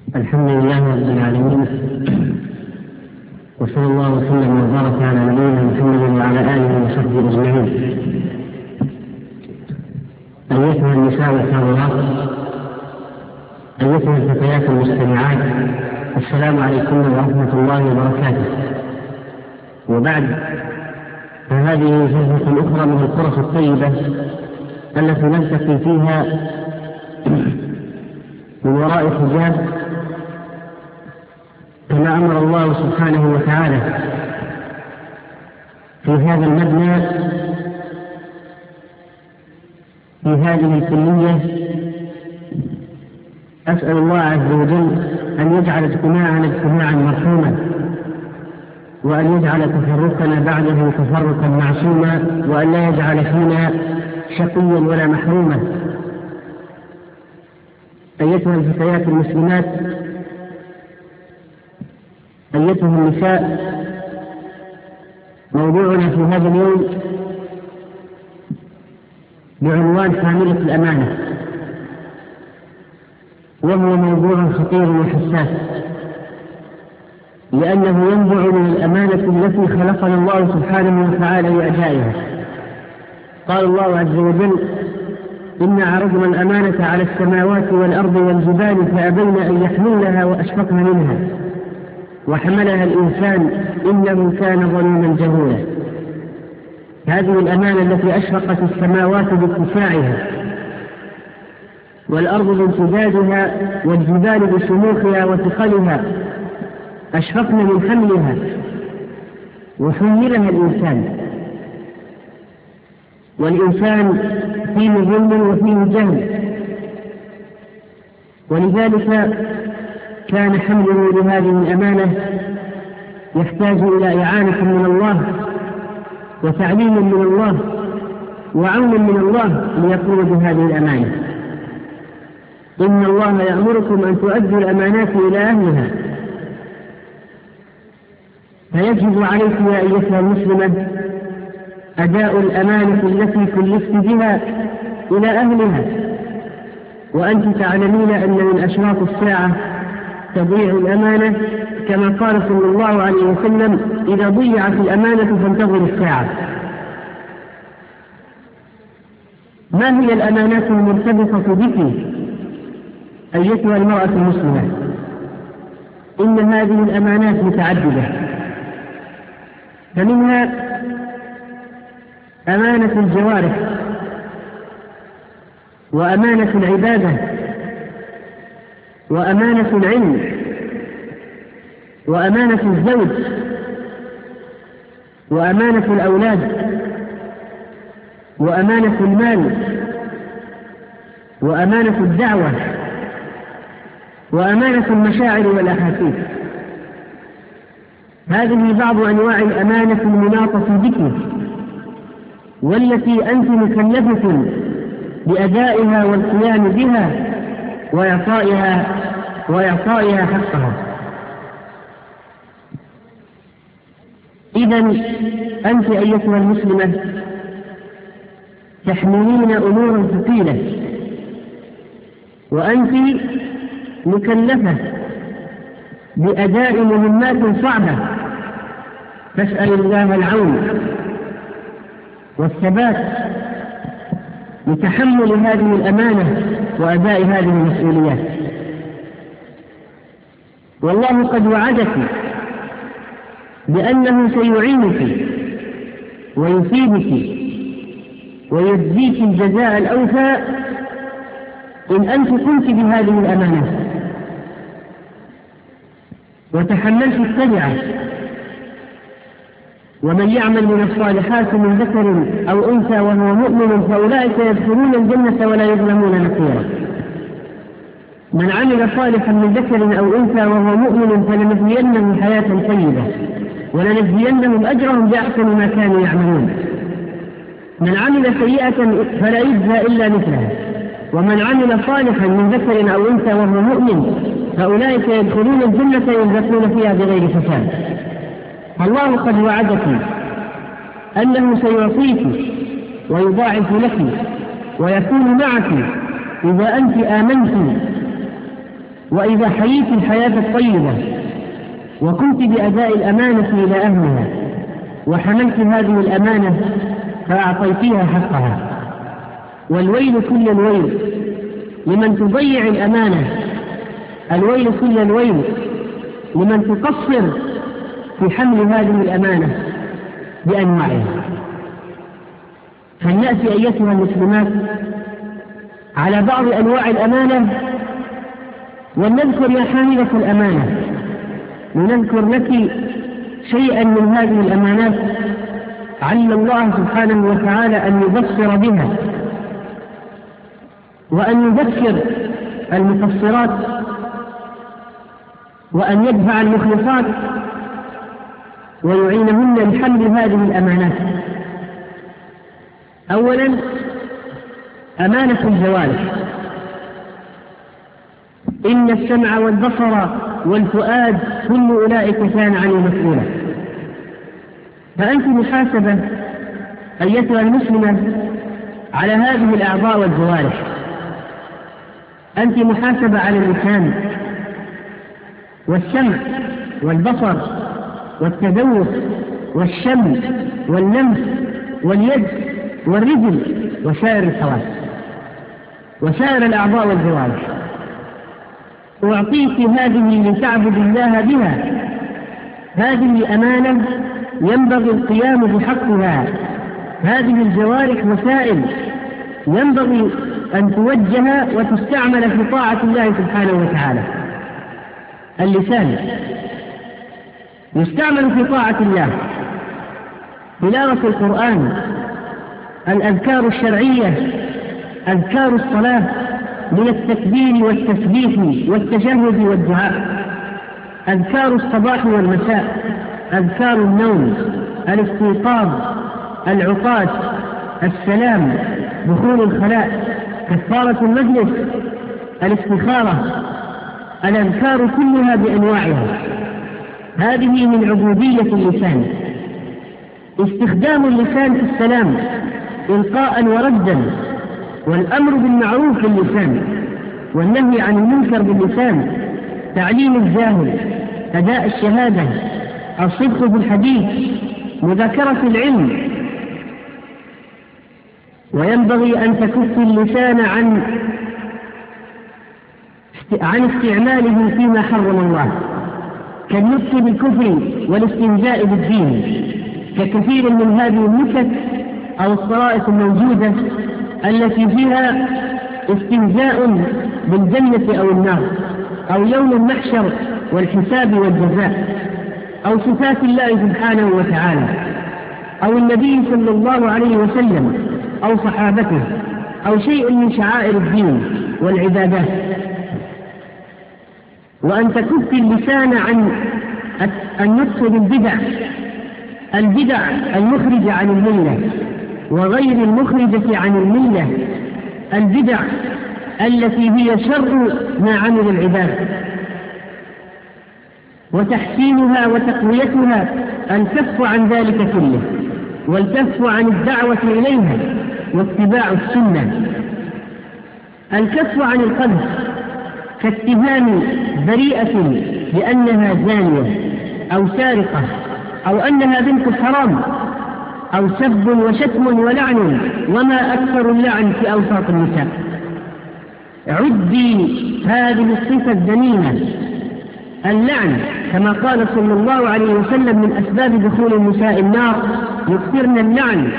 الحمد لله رب العالمين، وصلى الله وسلم وبارك على نبينا محمد وعلى آله وصحبه أجمعين. أيتها النساء الحاضرات، أيتها الفتيات المستمعات، السلام عليكم ورحمة الله وبركاته. وبعد، فهذه فرصة أخرى من الفرص الطيبة التي نلتقي فيها من وراء حجاب كما أمر الله سبحانه وتعالى في هذا المبنى، في هذه الكلية. أسأل الله عز وجل أن يجعل اجتماعنا اجتماعا مرحوما، وأن يجعل تفرقنا بعده تفرقا معصوما، وأن لا يجعل فينا شقيا ولا محروما. أيتها الفتيات المسلمات، أيتها النساء، موضوعنا في هذا اليوم بعنوان حاملة الأمانة، وهو موضوع خطير وحساس، لأنه ينبع من الأمانة التي خلقنا الله سبحانه وتعالى لأدائها. قال الله عز وجل: إنا عرضنا الأمانة على السماوات والأرض والجبال فأبين أن يحملنها وأشفقن منها وحملها الإنسان إنه كان ظلوما جهولا. هذه الأمانة التي أشفقت السماوات باتساعها، والأرض بامتدادها، والجبال بشموخها وثقلها، أشفقن من حملها وحملها الإنسان، والإنسان فيه ظلم وفيه جهل، ولذلك كان حمله لهذه الأمانة يحتاج إلى إعانة من الله وتعليم من الله وعون من الله ليقوم بهذه الأمانة. إن الله يأمركم أن تؤدوا الأمانات إلى أهلها، فيجب عليك يا أيتها المسلمة أداء الأمانة التي كلفت بها إلى أهلها. وأنت تعلمين أن من أشراط الساعة تضيع الأمانة، كما قال صلى الله عليه وسلم: إذا ضيعت الأمانة فانتظر الساعة. ما هي الأمانات المرتبطة بك أيتها المرأة المسلمة؟ إن هذه الأمانات متعددة، فمنها أمانة الجوارح، وأمانة العبادة، وأمانة العلم، وأمانة الزوج، وأمانة الأولاد، وأمانة المال، وأمانة الدعوة، وأمانة المشاعر والأحاسيس. هذه بعض أنواع الأمانة المناطة بك، والتي أنت مكلفة بأدائها والقيام بها وإعطائها حقها. إذن أنت أيتها المسلمة تحملين أمورا ثقيلة، وأنت مكلفة بأداء مهمات صعبة، فاسأل الله العون والثبات لتحمل هذه الأمانة وأداء هذه المسؤوليات. والله قد وعدك بأنه سيعينك ويثيبك ويجزيك الجزاء الأوفى إن أنت قمت بهذه الأمانة وتحملت التبعة. ومن يعمل من الصالحات من ذكر أو أنثى وهو مؤمن فأولئك يدخلون الجنة ولا يظلمون نقيرا. من عمل صالحا من ذكر أو أنثى وهو مؤمن فلنحيينه حياة طيبة ولنجزينهم أجرهم بأحسن ما كانوا يعملون. من عمل سيئة فلا يجزى إلا مثلها، ومن عمل صالحا من ذكر أو أنثى وهو مؤمن فأولئك يدخلون الجنة يرزقون فيها بغير حساب. الله قد وعدك أنه سيعطيك ويضاعف لك ويكون معك إذا أنت آمنت وإذا حييت الحياة الطيبة وقمت بأداء الأمانة إلى أهلها وحملت هذه الأمانة فأعطيتها حقها. والويل كل الويل لمن تضيع الأمانة، الويل كل الويل لمن تقصر في حمل هذه الأمانة بأنواعها. فلنأتي أيتها المسلمات على بعض أنواع الأمانة ولنذكر يا حاملة الأمانة، ونذكر لك شيئا من هذه الأمانات علم الله سبحانه وتعالى أن يبصر بها وأن يذكر المقصرات وأن يدفع المخلصات ويعينهن لحمل هذه الأمانات. أولا أمانة الجوارح. إن السمع والبصر والفؤاد كل أولئك كان عنه مسؤولا. فأنت محاسبة أيتها المسلمة على هذه الأعضاء والجوارح. أنت محاسبة على اللسان والسمع والبصر والتذوق والشم واللمس واليد والرجل وسائر الحواس وسائر الأعضاء والجوارح. أعطيك هذه لتعبد الله بها. هذه أمانة ينبغي القيام بحقها. هذه الجوارح وسائل ينبغي أن توجه وتستعمل في طاعة الله سبحانه وتعالى. اللسان يستعمل في طاعة الله، تلاوة القرآن، الأذكار الشرعية، أذكار الصلاة من التكبير والتسبيح والتشهد والدعاء، أذكار الصباح والمساء، أذكار النوم، الاستيقاظ، العطاس، السلام، دخول الخلاء، كفارة المجلس، الاستخارة، الأذكار كلها بأنواعها. هذه من عبودية اللسان. استخدام اللسان في السلام إلقاء وردا، والأمر بالمعروف باللسان، والنهي عن المنكر باللسان، تعليم الجاهل، أداء الشهادة، الصدق بالحديث، مذاكرة العلم. وينبغي أن تكف اللسان عن استعماله فيما حرم الله، كالنطق بالكفر والاستهزاء بالدين، ككثير من هذه النكت أو الطرائف الموجودة التي فيها استهزاء بالجنة أو النار، أو يوم المحشر والحساب والجزاء، أو صفات الله سبحانه وتعالى، أو النبي صلى الله عليه وسلم، أو صحابته، أو شيء من شعائر الدين والعبادات. وأن تكف اللسان عن النطق بالبدع، البدع المخرجة عن الملة وغير المخرجة عن الملة، البدع التي هي شر ما عمل العباد، وتحسينها وتقويتها الكف عن ذلك كله، والكف عن الدعوة إليها واتباع السنة. الكف عن القذف كاتهام بريئة بأنها زانية أو سارقة أو أنها بنت حرام، أو سب وشتم ولعن، وما أكثر اللعن في أوساط النساء. عدي هذه الصفة الذميمة، اللعن، كما قال صلى الله عليه وسلم من أسباب دخول النساء النار يكثرن اللعن.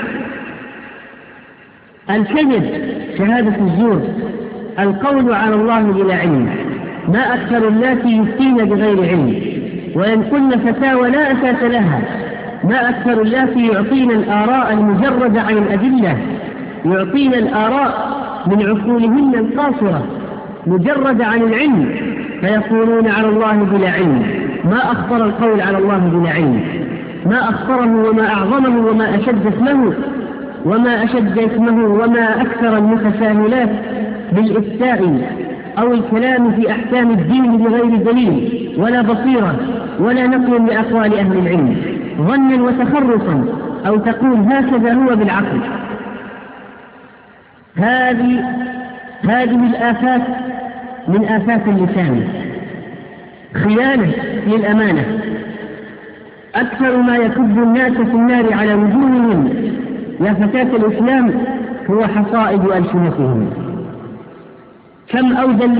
الكذب، شهادة الزور، القول على الله بلا علم، ما أكثر اللاتي يفتين بغير علم وينقلن فتاوى لا أساس لها، ما أكثر اللاتي يعطين الآراء المجردة عن الأدلة، يعطين الآراء من عقولهن القاصرة مجردة عن العلم، فيقولون على الله بلا علم. ما أخطر القول على الله بلا علم، ما أخطره وما أعظمه وما أشد اسمه وما أشد اسمه وما أكثر المتساهلات بالإفتاء أو الكلام في أحكام الدين بغير دليل ولا بصيرة ولا نقل لأقوال أهل العلم، ظنا وتخرصا، أو تقول هكذا هو بالعقل. هذه الآفات من آفات اللسان، خيانة للأمانة. أكثر ما يكب الناس في النار على وجوههم يا فتاة الإسلام هو حصائد ألسنتهم. كم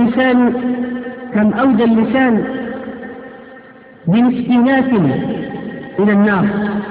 أودى اللسان بمسكينات إلى النار،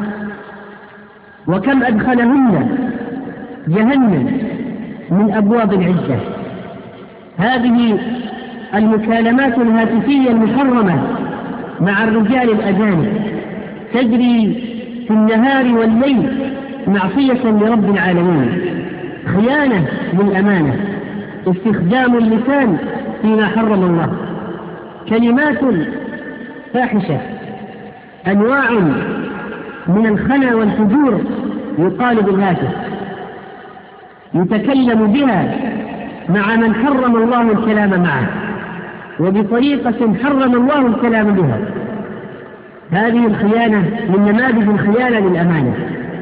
وكم أدخلهن جهنم من أبواب العزة. هذه المكالمات الهاتفية المحرمة مع الرجال الأجانب تجري في النهار والليل معصية لرب العالمين، خيانة للأمانة، استخدام اللسان فيما حرم الله، كلمات فاحشة، أنواع من الخنا والفجور يقال بالهاتف يتكلم بها مع من حرم الله الكلام معه وبطريقة حرم الله الكلام بها. هذه الخيانة من نماذج الخيانة للأمانة.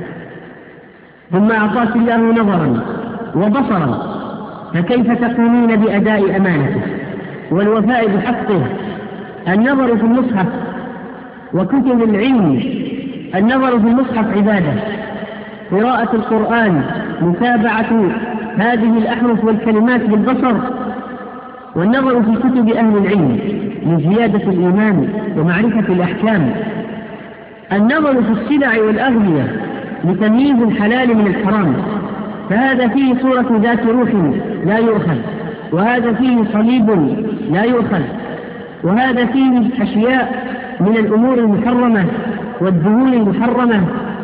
ثم أعطاك الله نظرا وبصرا، فكيف تقومين بأداء أمانته والوفاء بحقه؟ النظر في المصحف وكتب العلم، النظر في المصحف عبادة، قراءة القرآن، متابعة هذه الأحرف والكلمات بالبصر، والنظر في كتب أهل العلم لزيادة الإيمان ومعرفة الأحكام، النظر في السلع والأغذية لتمييز الحلال من الحرام، فهذا فيه صورة ذات روح لا يؤخذ، وهذا فيه صليب لا يؤخذ، وهذا فيه أشياء من الأمور المحرمة والدهون المحرمة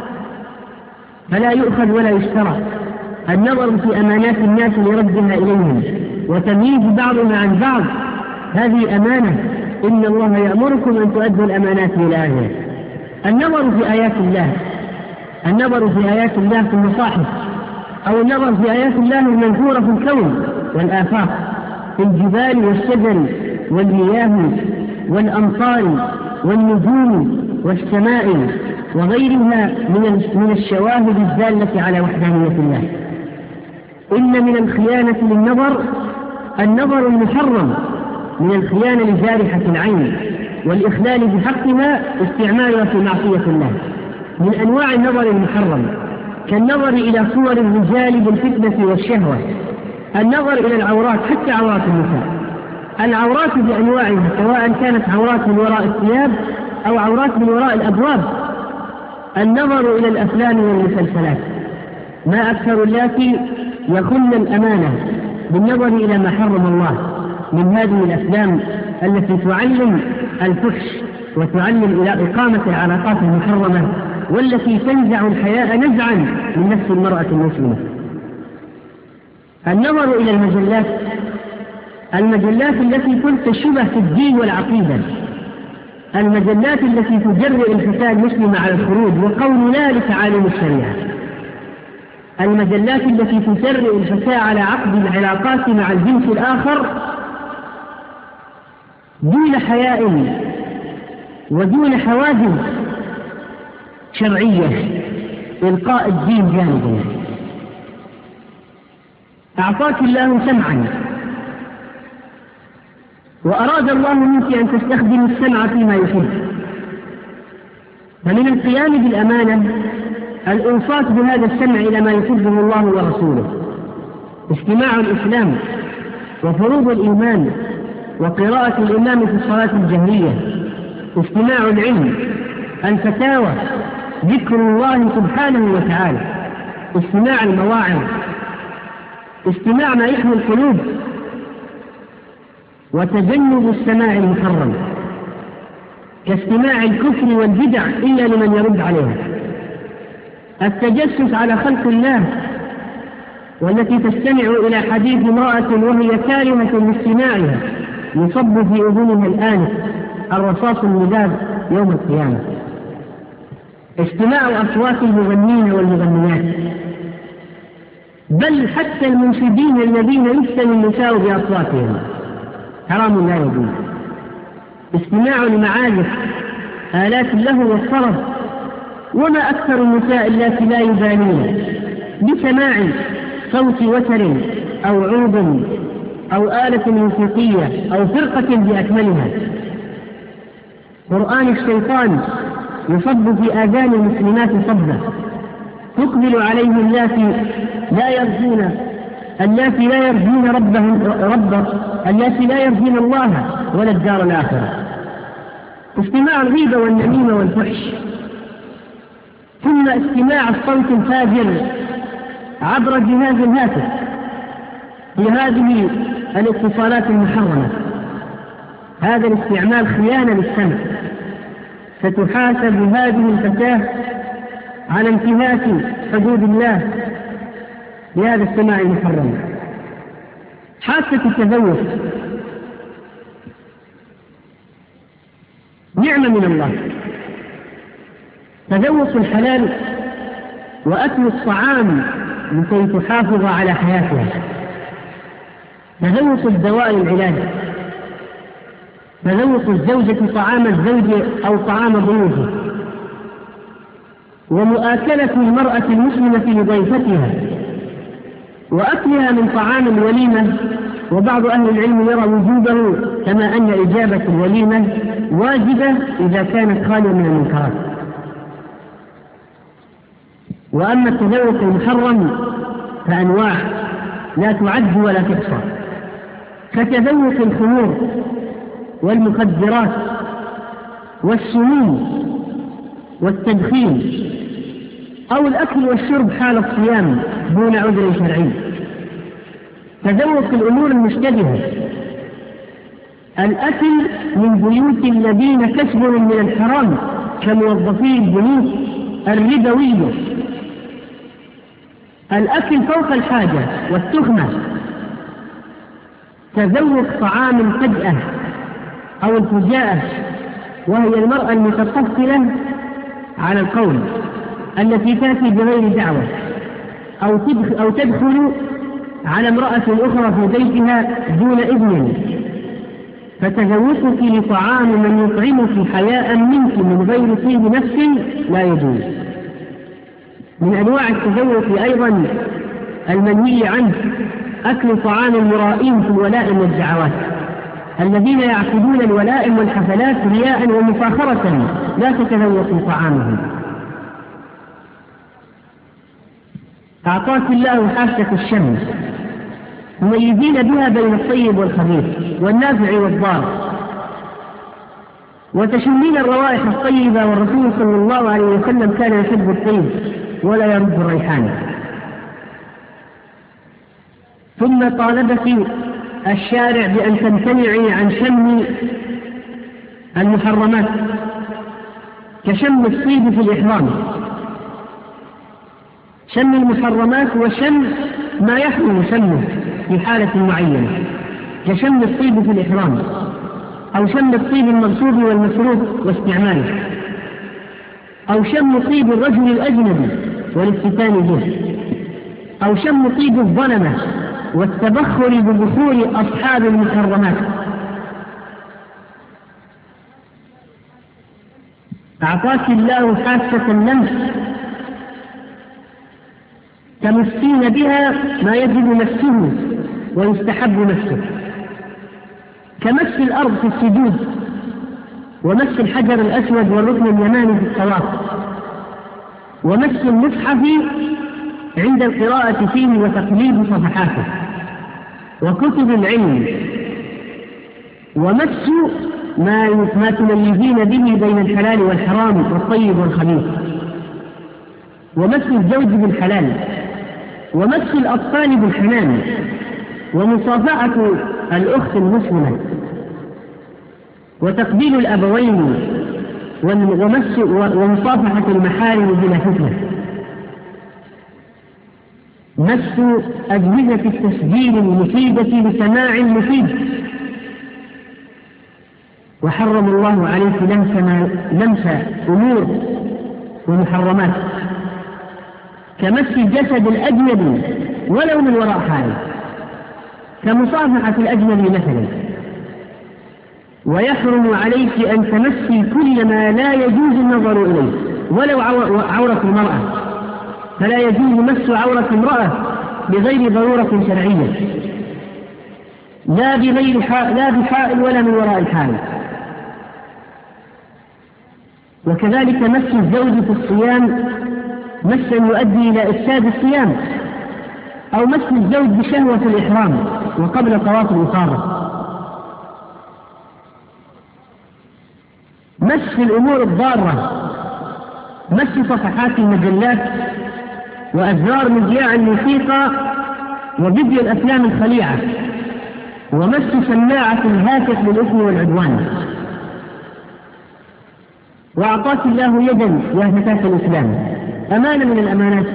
فلا يؤخذ ولا يشترى. النظر في أمانات الناس لردها إليهم وتمييز بعضها عن بعض، هذه أمانة. إن الله يأمركم أن تؤدوا الأمانات إلى أهلها. النظر في آيات الله، النظر في آيات الله في المصاحف، أو النظر في آيات الله المنثورة في الكون والآفاق، في الجبال والشجر والمياه والأمطار والنجوم والسماء وغيرها من الشواهد الدالة على وحدانية الله. إن من الخيانة للنظر النظر المحرم، من الخيانة لجارحة العين والإخلال بحقها استعمالها في معصية الله. من أنواع النظر المحرم كالنظر إلى صور الرجال بالفتنة والشهوة، النظر إلى العورات، حتى عورات النساء، العورات بأنواعها، سواء كانت عورات من وراء الثياب أو عورات من وراء الأبواب. النظر إلى الأفلام والمسلسلات، ما أكثر اللاتي يخن الأمانة بالنظر إلى ما حرم الله من هذه الأفلام التي تعلم الفحش وتعلم إلى إقامة العلاقات المحرمة، والتي تنزع الحياء نزعا من نفس المرأة المسلمة. النظر إلى المجلات، المجلات التي تشبه في الدين والعقيدة، المجلات التي تجرئ الفتاة المسلمة على الخروج وقول لا لتعاليم الشريعة، المجلات التي تجرئ الفتاة على عقد العلاقات مع الجنس الآخر دون حياء ودون حواجز شرعية، إلقاء الدين جانبا. أعطاك الله سمعا وأراد الله منك أن تستخدم السمع فيما يحب، فمن القيام بالأمانة الإنصات بهذا السمع إلى ما يحبه الله ورسوله، استماع الإسلام وفروض الإيمان وقراءة الإمام في الصلاة الجهرية، استماع العلم، الفتاوى، ذكر الله سبحانه وتعالى، استماع المواعظ، استماع ما يحمي القلوب، وتجنب السماع المحرم كاستماع الكفر والبدع إلا لمن يرد عليها، التجسس على خلق الله، والتي تستمع إلى حديث امرأة وهي كارهة لاستماعها يصب في أذنها الآن الرصاص المذاب يوم القيامة، استماع أصوات المغنين والمغنيات، بل حتى المنشدين الذين يفتن النساء بأصواتهم حرام لا يجوز، استماع المعازف، آلات اللهو والطرب. وما أكثر النساء التي لا يبالين بسماع صوت وتر أو عود أو آلة موسيقية أو فرقة بأكملها. قرآن الشيطان يصب في آذان المسلمات صبا تقبل عليهم اللاتي لا يرجون الله ولا الدار الآخرة. استماع الغيبة والنميمة والفحش، ثم استماع الصوت الفاجر عبر جهاز الهاتف بهذه الاتصالات المحرمة. هذا الاستعمال خيانة للسمع. ستحاسب هذه الفتاة على انتهاك حدود الله بهذا السماع المحرم. حاسة التذوق نعمة من الله. تذوق الحلال وأكل الطعام لكي تحافظ على حياتها. تذوق الدواء العلاج. تذوق الزوجة طعام الزوج أو طعام ضيوفه. ومؤاكلة المرأة المسلمة لضيفتها وأكلها من طعام الوليمة. وبعض أهل العلم يرى وجوبه، كما أن إجابة الوليمة واجبة إذا كانت خالية من المنكرات. وأما التذوق المحرم فأنواع لا تعد ولا تحصى، كتذوق الخمور والمخدرات والسموم والتدخين، أو الأكل والشرب حال الصيام دون عذر شرعي. تذوق الأمور المشتبهة، الأكل من بيوت الذين كسبوا من الحرام كموظفي البنوك الربوية، الأكل فوق الحاجة والتخمة. تذوق طعام الفجأة أو الفجاءة، وهي المرأة المتطفلة على القول التي تأتي بغير دعوة أو تدخل على امرأة أخرى في بيتها دون إذن. فتذوقك لطعام من يطعمك حياء منك من غير طيب نفس لا يجوز. من أنواع التذوق أيضا المنهي عنه أكل طعام المرائين في الولائم والدعوات، الذين يعقدون الولائم والحفلات رياء ومفاخرة، لا تتذوقوا طعامهم. أعطاك الله حاسة الشم مميزين بها بين الطيب والخبيث والنافع والضار، وتشمين الروائح الطيبة، والرسول صلى الله عليه وسلم كان يحب الطيب ولا يرد الريحان. ثم طالبك الشارع بأن تمتنعي عن شم المحرمات كشم الطيب في الإحرام. شم المحرمات وشم ما يحرم شمه في حالة معينة، كشم الطيب في الإحرام، أو شم الطيب المغصوب والمسروق واستعماله، أو شم طيب الرجل الأجنبي والافتتان به، أو شم طيب الظلمة والتبخر ببخور أصحاب المحرمات. أعطاك الله حاسة اللمس تمسين بها ما يجب مسه ويستحب مسه، كمس الأرض في السجود، ومس الحجر الأسود والركن اليماني في الطواف، ومس المصحف عند القراءة فيه وتقليب صفحاته، وكتب العلم، ومس ما تميزين به بين الحلال والحرام والطيب والخبيث، ومس الزوج بالحلال، ومس الأطفال بالحنان، ومصافحة الأخت المسلمة، وتقبيل الأبوين، ومصافحة المحارم بلا فتنة، مس أجهزة التسجيل المفيدة لسماع المفيد. وحرم الله عليك لمس أمور ومحرمات، كمس الجسد الأجنبي ولو من وراء حائل، كمصافحة الأجنبي مثلا. ويحرم عليك أن تمسي كل ما لا يجوز النظر إليه ولو عورة المرأة، فلا يجوز مس عورة امرأة بغير ضرورة شرعية. لا بحائل ولا من وراء الحائل. وكذلك مس الزوج في الصيام مسا يؤدي إلى إفساد الصيام، أو مس الزوج بشهوة الإحرام وقبل طواف الإفاضة، مس الأمور الضارة، مس صفحات المجلات وأزرار مذياع الموسيقى وفيديو الأفلام الخليعة، ومس سماعة الهاتف للإثم والعدوان. وأعطاك الله يدا يا فتاة الإسلام، أمانة من الأمانات،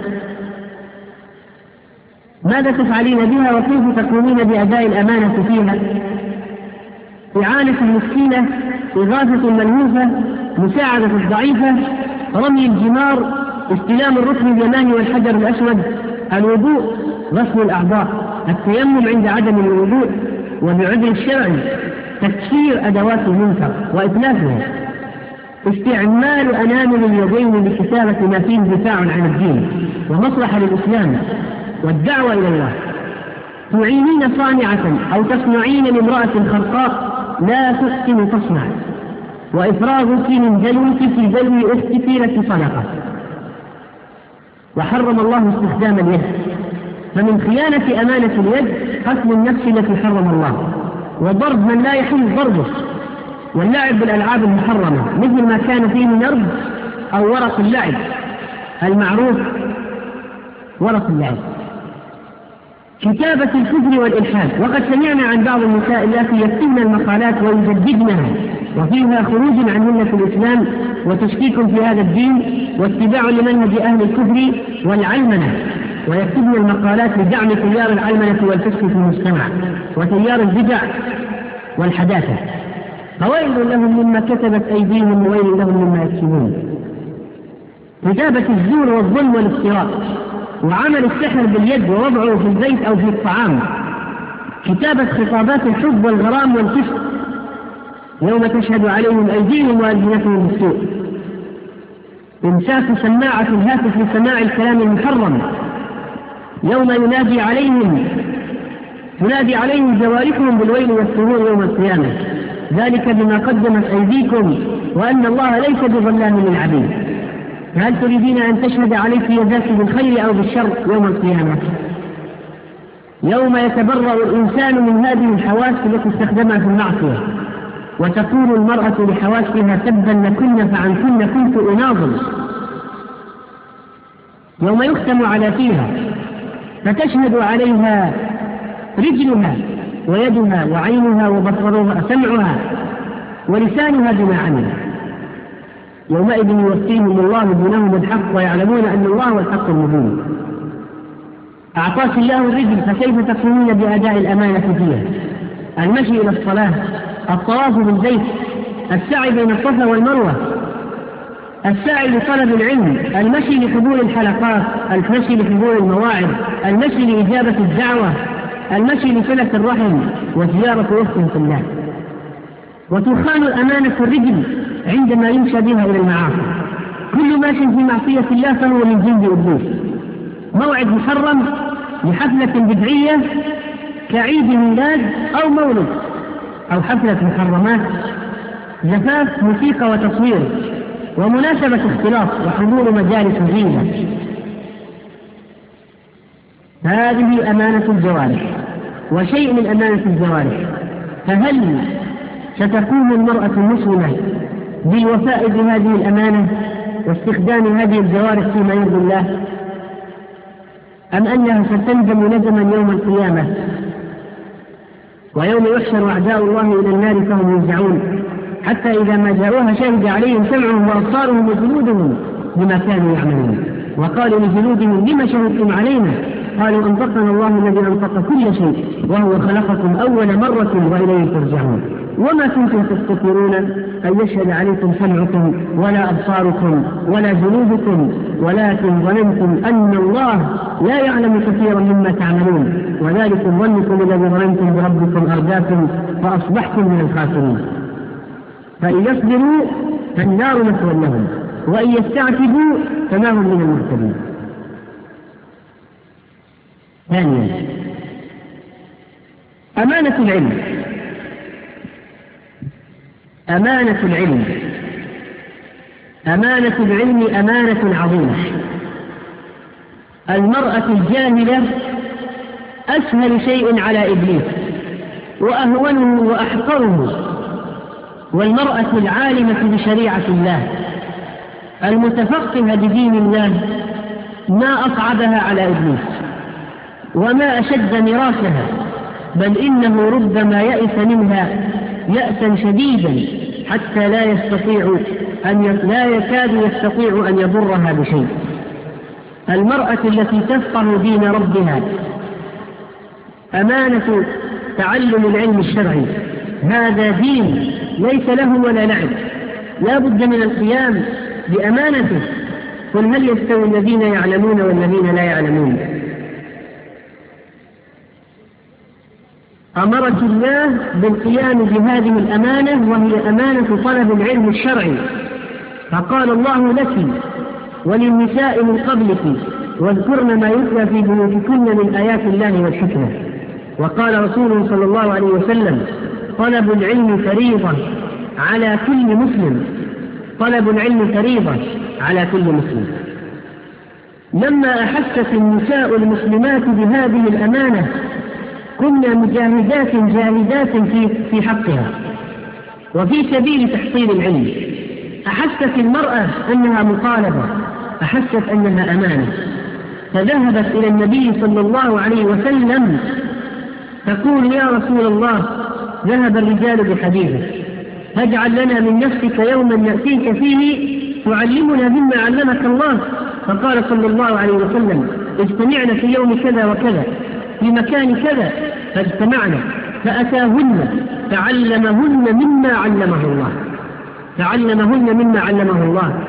ماذا تفعلين بها وكيف تقومين بأداء الأمانة فيها؟ إعانة المسكينة، إغاثة الملهوفة، مساعدة الضعيفة، رمي الجمار، استلام الركن اليماني والحجر الأسود، الوضوء، غسل الأعضاء، التيمم عند عدم الوضوء وبعذر الشرع، تكسير أدوات المنكر وإتلافها، استعمال أنامل اليدين لكتابة ما فيه دفاع عن الدين ومصلحة للإسلام والدعوة إلى الله. تعينين صانعة أو تصنعين لامرأة خرقاء لا تحسن تصنع، وإفراغك من دلوك في دلو أختك لك صدقة. وحرم الله استخدام اليد، فمن خيانة أمانة اليد قتل النفس التي حرم الله، وضرب من لا يحل ضربه، واللعب بالألعاب المحرمة مثل ما كان فيه من أرض أو ورق اللعب المعروف ورق اللعب. كتابة الكفر والإلحاد، وقد سمعنا عن بعض النساء التي يكتبن المقالات ويجددنها وفيها خروج عن ملة الإسلام وتشكيك في هذا الدين واتباع لمنهج أهل الكفر والعلمنة، ويكتبن المقالات لدعم تيار العلمنة والفسق في المجتمع وتيار البدع والحداثة. فويل لهم مما كتبت أيديهم وويل لهم مما يكسبون. كتابة الزور والظلم والافتراء، وعمل السحر باليد ووضعه في الزيت أو في الطعام، كتابة خطابات الحب والغرام والفسق يوم تشهد عليهم أيديهم وألسنتهم بالسوء، إمساك سماعة الهاتف لسماع الكلام المحرم يوم تنادي عليهم جوارحهم بالويل والسرور يوم القيامة، ذلك بما قدمت أيديكم وأن الله ليس بظلام للعبيد. هل تريدين أن تشهد عليك يداك بالخير أو بالشر يوم القيامة؟ يوم يتبرأ الإنسان من هذه الحواس التي استخدمها في المعصية، وتقول المرأة لحواسها تبا لكن فعنكن كنت أناضل. يوم يختم على فيها فتشهد عليها رجلها ويدها وعينها وبصرها سمعها ولسانها بما عمل. يومئذ يوفيهم الله دينهم الحق ويعلمون أن الله هو الحق المبين. أعطاك الله الرجل فكيف تقومين بأداء الأمانة فيها؟ المشي إلى الصلاة، الطواف بالبيت، السعي بين الصفا والمروة، السعي لطلب العلم، المشي لحضور الحلقات، المشي لحضور المواعظ، المشي لإجابة الدعوة، المشي لصلة الرحم وزيارة أخت في الله. وتخان الأمانة الرجل عندما يمشى بها إلى المعاصي. كل ماشي في معصية الله فهو من جند إبليس. موعد محرم لحفلة بدعية كعيد ميلاد أو مولد أو حفلة محرمات، زفاف، موسيقى وتصوير، ومناسبة اختلاط وحضور مجالس زينة. هذه أمانة الجوارح وشيء من أمانة الجوارح. فهل ستقوم المرأة المسلمة بالوفاء بهذه الأمانة واستخدام هذه الجوارح فيما يرضي الله، أم أنها ستندم ندما يوم القيامة ويوم يحشر أعداء الله إلى النار فهم يوزعون، حتى إذا ما جاءوها شهد عليهم سمعهم وأبصارهم وجلودهم بما كانوا يعملون، وقالوا لجلودهم لما شهدتم علينا؟ قالوا أنطقنا الله الذي أنطق كل شيء وهو خلقكم أول مرة وإليه ترجعون. وما كنتم تستطيعون أن يشهد عليكم سمعكم ولا أبصاركم ولا جلودكم، ولكن ظننتم أن الله لا يعلم كثيرا مما تعملون، وذلكم ظنكم الذي ظننتم بربكم أرداكم فأصبحتم من الخاسرين. فإن يصبروا فالنار مثوى لهم، وإن يستعتبوا فما هم من المهتدين. ثانيا، أمانة العلم. أمانة العلم أمانة عظيمة. المرأة الجاهلة أسهل شيء على إبليس وأهونه وأحقره، والمرأة العالمة بشريعة الله المتفقهة بدين الله ما أصعبها على إبليس وما أشد مراسها، بل إنه ربما يئس منها يأسا شديدا حتى لا يكاد يستطيع أن يضرها بشيء. المرأة التي تفقه دين ربها أمانة تعلم العلم الشرعي، هذا دين ليس له ولا لعب، لا بد من القيام بأمانته. قل هل يستوي الذين يعلمون والذين لا يعلمون؟ أمرك الله بالقيام بهذه الأمانة، وهي أمانة طلب العلم الشرعي، فقال الله لك وللنساء من قبلك واذكرن ما يتلى في بيوتكن من آيات الله والحكمة. وقال رسوله صلى الله عليه وسلم: طلب العلم فريضة على كل مسلم. طلب العلم فريضة على كل مسلم. لما أحست النساء المسلمات بهذه الأمانة كنا مجاهدات جاهدات في حقها وفي سبيل تحصيل العلم. أحست المرأة أنها مطالبة، أحست أنها أمانة، فذهبت إلى النبي صلى الله عليه وسلم تقول: يا رسول الله، ذهب الرجال بحديثك، فاجعل لنا من نفسك يوما نأتيك فيه تعلمنا مما علمك الله. فقال صلى الله عليه وسلم: اجتمعنا في يوم كذا وكذا في مكان كذا، فاجتمعنا فأتاهن فعلمهن مما علمه الله. تعلمهن مما علمه الله.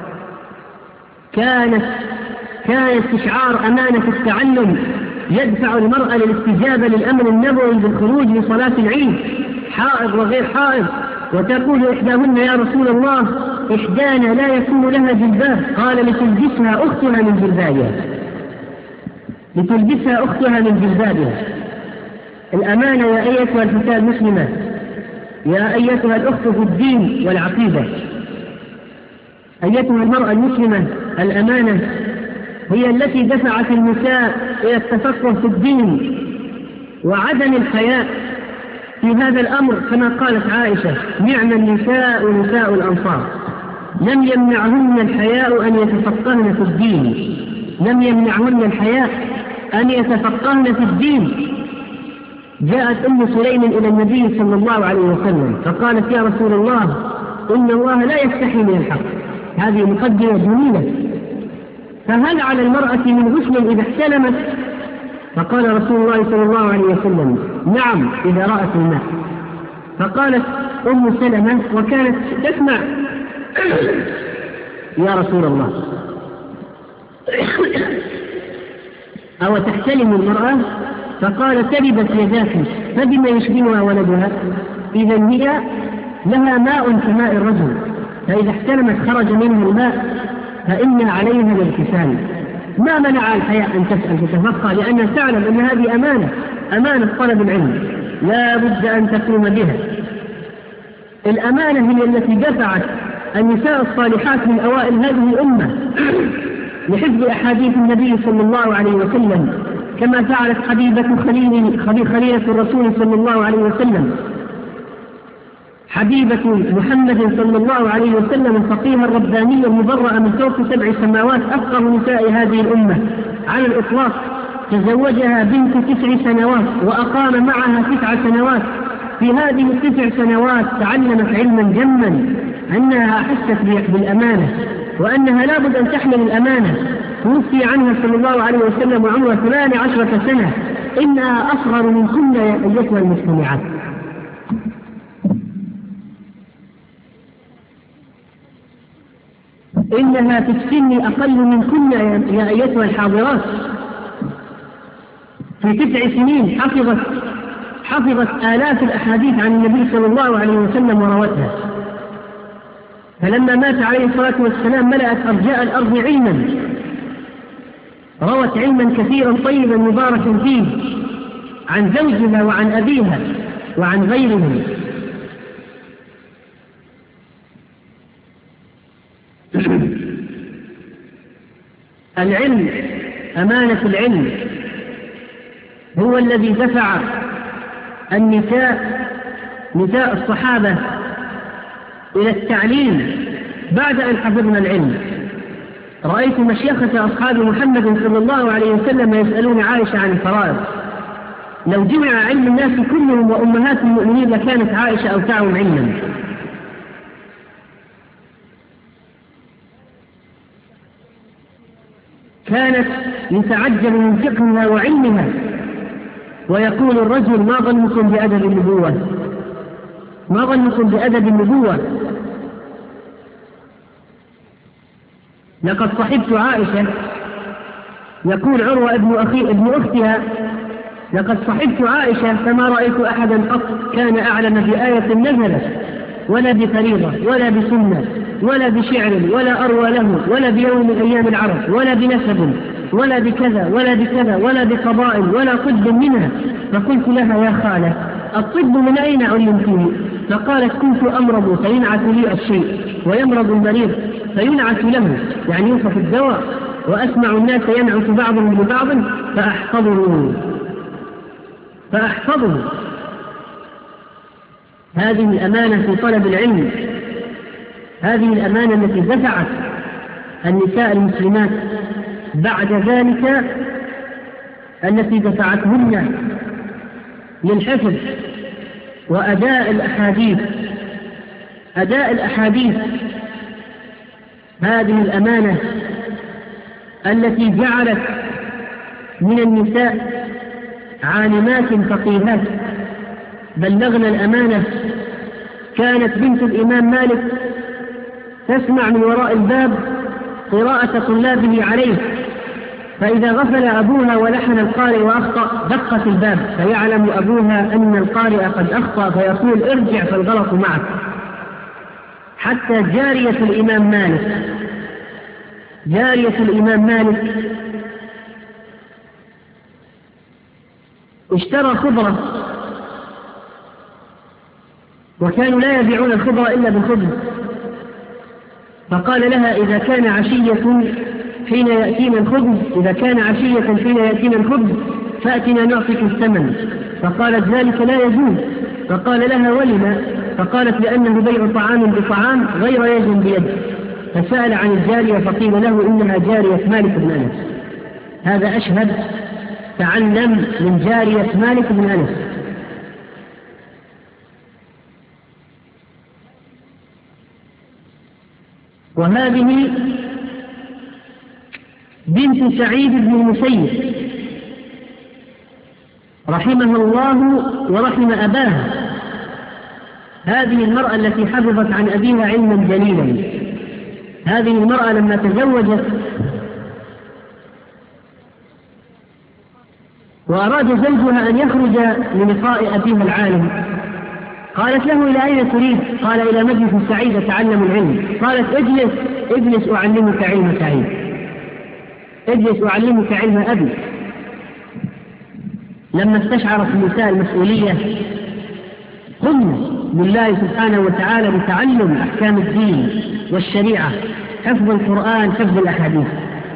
كانت استشعار أمانة التعلم يدفع المرأة للاستجابة للأمر النبوي بالخروج لصلاة العيد، حائض وغير حائض. وتقول إحداهن: يا رسول الله، إحدانا لا يكون لها جلباب. قال: لتلبسها أختها من جلبابها. لتلبسها أختها من جلبابها. الأمانة يا أيتها الفتاة المسلمة، يا أيتها الأخت في الدين والعقيدة، أيتها المرأة المسلمة، الأمانة هي التي دفعت النساء إلى التفقه في الدين وعدم الحياء في هذا الأمر، كما قالت عائشة: نعم النساء نساء الأنصار، لم يمنعهن الحياء أن يتفقهن في الدين. لم يمنعهن الحياء أن يتفقهن في الدين. جاءت أم سليم إلى النبي صلى الله عليه وسلم فقالت: يا رسول الله، إن الله لا يستحي من الحق. هذه مقدمة جميلة. فهل على المرأة من غسل إذا احتلمت؟ فقال رسول الله صلى الله عليه وسلم: نعم، إذا رأت الماء. فقالت أم سلمة وكانت تسمع: يا رسول الله، أو تحتلم المرأة؟ فقال: تربت يداك، فبما يشبهها ولدها؟ إذا هي لها ماء كماء الرجل، فإذا احتلمت خرج منه الماء فإن عليها الامتثال. ما منع الحياء أن تسأل تتفقه، لأنها تعلم أن هذه أمانة طلب العلم لا بد أن تقوم بها. الأمانة هي التي دفعت النساء الصالحات من أوائل هذه الأمة لحفظ أحاديث النبي صلى الله عليه وسلم، كما فعلت خليلة الرسول صلى الله عليه وسلم، حبيبة محمد صلى الله عليه وسلم، الفقيه الرباني المبرأ من فوق 7 سماوات، أفقه نساء هذه الأمة على الإطلاق. تزوجها بنت 9 سنوات وأقام معها 9 سنوات. في هذه 9 سنوات تعلمت علما جما، أنها أحست بالأمانة وأنها لا بد أن تحمل الأمانة. توفي عنها صلى الله عليه وسلم وعمرها 18 سنة. إنها أصغر من كل أيتها المستمعات. إنها في السن أقل من كل يا أيتها الحاضرات. في 9 سنين حفظت آلاف الأحاديث عن النبي صلى الله عليه وسلم وروتها. فلما مات عليه الصلاة والسلام ملأت أرجاء الأرض علما، روت علما كثيرا طيبا مباركا فيه. عن زوجها وعن أبيها وعن غيرهم. العلم، أمانة العلم هو الذي دفع نساء الصحابة إلى التعليم بعد أن حفظنا العلم. رأيت مشيخة أصحاب محمد صلى الله عليه وسلم يسألون عائشة عن الفرائض. لو جمع علم الناس كلهم وأمهات المؤمنين لكانت عائشة أوسعهم علما. كانت يتعجب من فقهها وعلمها، ويقول الرجل: ما ظنكم بأدب النبوة؟ ما ظنكم بأدب النبوة؟ لقد صحبت عائشة، يقول عروة ابن أختها: لقد صحبت عائشة فما رأيت أحدا قط كان أعلم بآية نزلت ولا بفريضة ولا بسنة ولا بشعر ولا أروى له ولا بيوم من أيام العرب ولا بنسب ولا بكذا ولا بكذا ولا بقضاء ولا طب منها. فقلت لها: يا خالة، الطب من أين علمتني؟ فقالت: كنت أمرض فينعت لي الشيء ويمرض المريض فينعت له، يعني يوصف الدواء، وأسمع الناس ينعت بعضهم ببعض فأحفظه. هذه الأمانة في طلب العلم، هذه الأمانة التي دفعت النساء المسلمات بعد ذلك، التي دفعتهن للحفظ وأداء الأحاديث. هذه الأمانة التي جعلت من النساء عالمات فقيهات بلغن الأمانة. كانت بنت الإمام مالك تسمع من وراء الباب قراءة طلابه عليه، فإذا غفل أبوها ولحن القارئ وأخطأ دقت الباب، فيعلم أبوها أن القارئ قد أخطأ فيقول: ارجع فالغلط معك. حتى جارية الإمام مالك اشترى خضرة، وكانوا لا يبيعون الخضرة إلا بالخبز، فقال لها: إذا كان عشية حين يأتينا الخبز فأتنا نعطيك الثمن. فقالت: ذلك لا يجوز. فقال لها: ولما؟ فقالت: لأنه بيع طعام بطعام غير يد بيد. فسأل عن الجارية فقيل له: إنها جارية مالك بن أنس. هذا أشهد تعلم من جارية مالك بن أنس. وهذه بنت سعيد بن المسيب رحمه الله ورحم أباها. هذه المرأة التي حفظت عن أبيها علما جليلا. هذه المرأة لما تزوجت وأراد زوجها أن يخرج للقاء أبيها العالم، قالت له: إلى أين تريد؟ قال: إلى مجلس سعيد أتعلم العلم. قالت: اجلس أعلمك علم سعيد، اجلس أعلمك علم أبي. لما استشعرت النساء المسؤولية قمنا لله سبحانه وتعالى بتعلم أحكام الدين والشريعة، حفظ القرآن، حفظ الأحاديث.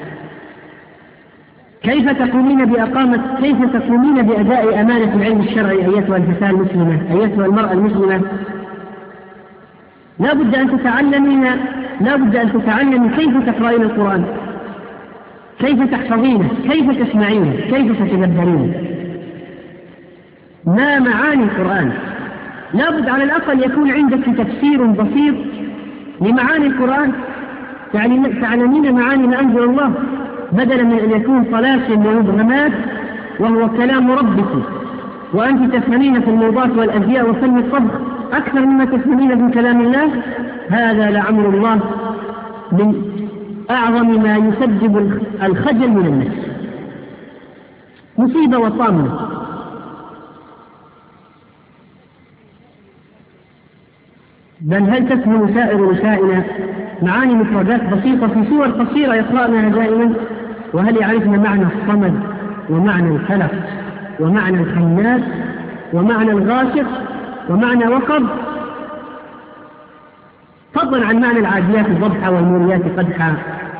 كيف تقومين بأداء أمانة العلم الشرعي أيتها الفتاة المسلمة، أيتها المرأة المسلمة؟ لا بد أن تتعلمي كيف تقرأين القرآن، كيف تحفظينه، كيف تسمعينه، كيف تتدبرينه، ما معاني القرآن. لا بد على الأقل يكون عندك تفسير بسيط لمعاني القرآن، تعلمين معاني ما أنزل الله، بدلا من أن يكون طلاسم ومبهمات وهو كلام ربك، وأنت تفهمين في الموضات والأزياء وفن الطبخ أكثر مما تفهمين في كلام الله. هذا لعمر الله من أعظم ما يسبب الخجل من النفس، مصيبة وطامة. بل هل تفهم سائر نسائنا معاني مفردات بسيطة في سور قصيرة يقرأنها دائما؟ وهل يعرفن معنى الصمد ومعنى الخلق ومعنى الخناس ومعنى الغاشق ومعنى وقب، فضلا عن معنى العاديات ضبحا والموريات قدحا.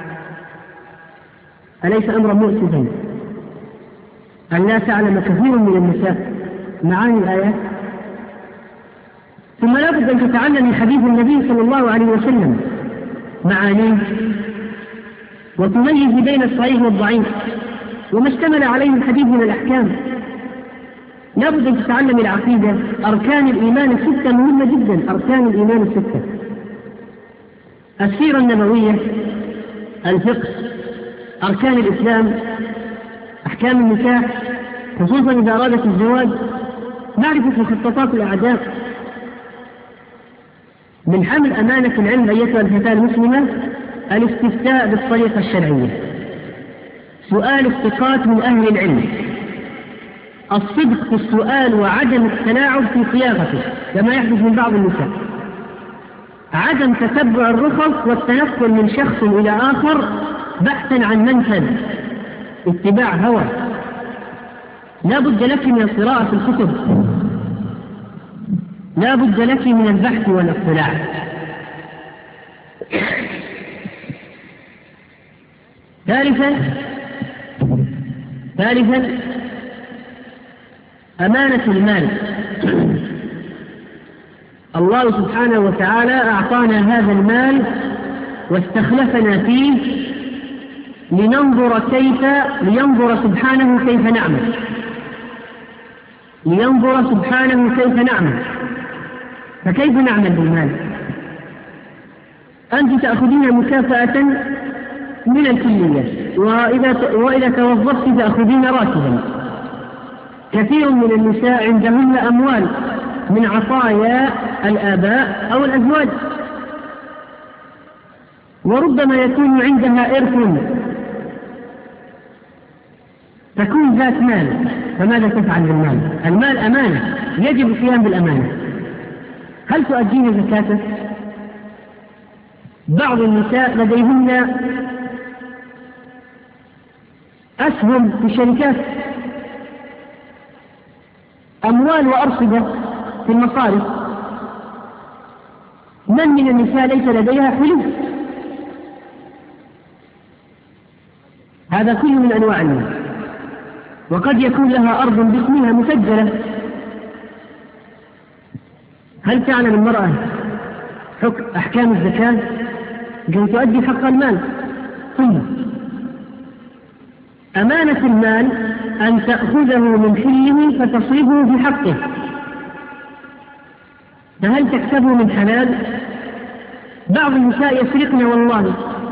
أليس أمرا مؤسفا أن لا تعلم كثير من النساء معاني الآيات؟ ثم لا بد أن تتعلم من حديث النبي صلى الله عليه وسلم معانيه، وتميز بين الصحيح والضعيف وما اشتمل عليه الحديث من الأحكام. لا بد أن تتعلم العقيدة، أركان الإيمان الستة مهمة جدا، أركان الإيمان الستة: السيرة النبوية، الفقه، أركان الإسلام، أحكام النكاح خصوصا إذا أرادت الزواج، معرفة مخططات الأعداء. من حمل أمانة العلم أيتها الفتاة المسلمة الاستفتاء بالطريقة الشرعية، سؤال الثقات من أهل العلم، الصدق في السؤال وعدم التلاعب في صياغته كما يحدث من بعض النساء، عدم تتبع الرخص والتنقل من شخص إلى آخر بحثا عن منفذ، اتباع هوى. لا بد لك من القراءة في الكتب، لا بد لك من البحث والاطلاع. ثالثا أمانة المال. الله سبحانه وتعالى أعطانا هذا المال واستخلفنا فيه لينظر سبحانه كيف نعمل، لينظر سبحانه كيف نعمل. فكيف نعمل بالمال؟ أنت تأخذين مكافأة من الكلية، وإذا توظفت تأخذين راتبا. كثير من النساء عندهن أموال من عطايا الآباء أو الأزواج، وربما يكون عندها إرث، تكون ذات مال. فماذا تفعل بالمال؟ المال أمانة، يجب القيام بالأمانة. هل تؤدين زكاته؟ بعض النساء لديهن أسهم في شركات، أموال وأرصدة في المصارف. من النساء ليس لديها فلوس؟ هذا كله من أنواع المال. وقد يكون لها أرض باسمها مسجلة. هل تعلم المرأة أحكام الزكاة كي تؤدي حق المال؟ ثم أمانة المال أن تأخذه من حله فتصرفه في حقه. فهل تكسبه من حلال؟ بعض النساء يسرقن، والله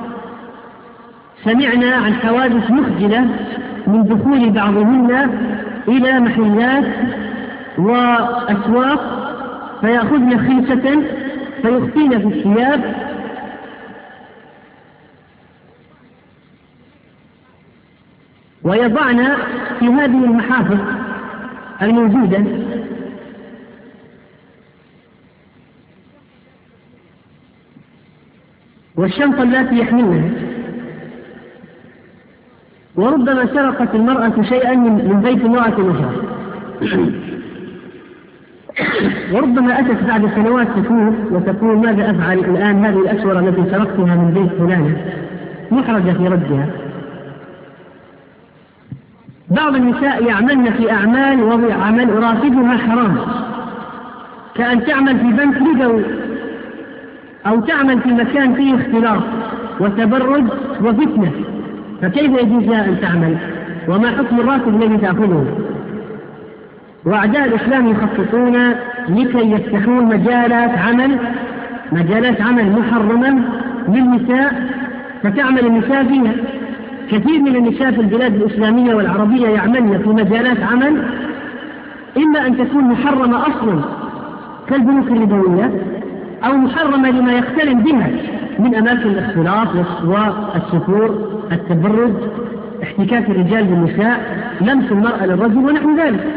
سمعنا عن حوادث مخجلة من دخول بعضهن إلى محلات وأسواق فيأخذن خيسة فيخفين في الثياب ويضعن في هذه المحافظ الموجودة والشنطة التي يحملها. وربما سرقت المرأة شيئا من بيت امرأة أخرى، وربما أتت بعد سنوات وتقول ماذا أفعل الآن؟ هذه الأسورة التي سرقتها من بيت فلانة محرجة في ردها. بعض النساء يعملن في أعمال وضع عمل أراتبها حرام، كأن تعمل في بنك لجوي أو تعمل في مكان فيه اختلاط وتبرج وفتنة. فكيف يجوز لها أن تعمل؟ وما حكم الراتب الذي تأخذه؟ وأعداء الإسلام يخططون لكي يفتحون مجالات عمل محرمة للنساء فتعمل النساء فيها. كثير من النساء في البلاد الإسلامية والعربية يعملن في مجالات عمل إما أن تكون محرمة أصلا كالبنوك الربوية، أو محرمة لما يقترن بها من أماكن الاختلاط والسفور، التبرج، احتكاك الرجال بالنساء، لمس المرأة للرجل ونحو ذلك.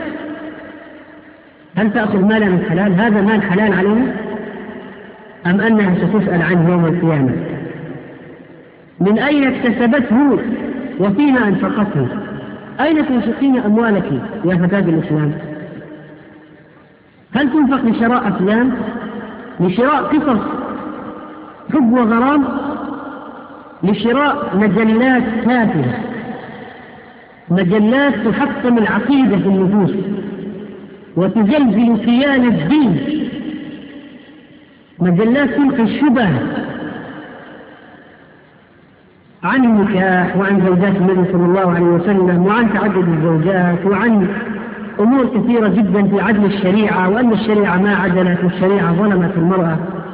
هل تأخذ مالا من حلال؟ هذا مال حلال علينا أم أنها ستسأل عنه يوم القيامة؟ من أين اكتسبته وفيما أنفقته؟ أين تنفقين أموالك يا فتاة الإسلام؟ هل تنفق لشراء أفلام، لشراء قصص حب وغرام، لشراء مجلات تافهة، مجلات تحطم العقيدة في النفوس وتزلزل كيان الدين، مجلات تلقي الشبه عن النكاح وعن زوجات النبي صلى الله عليه وسلم وعن تعدد الزوجات وعن أمور كثيرة جدا في عدل الشريعة، وأن الشريعة ما عدلت والشريعة ظلمت المرأة.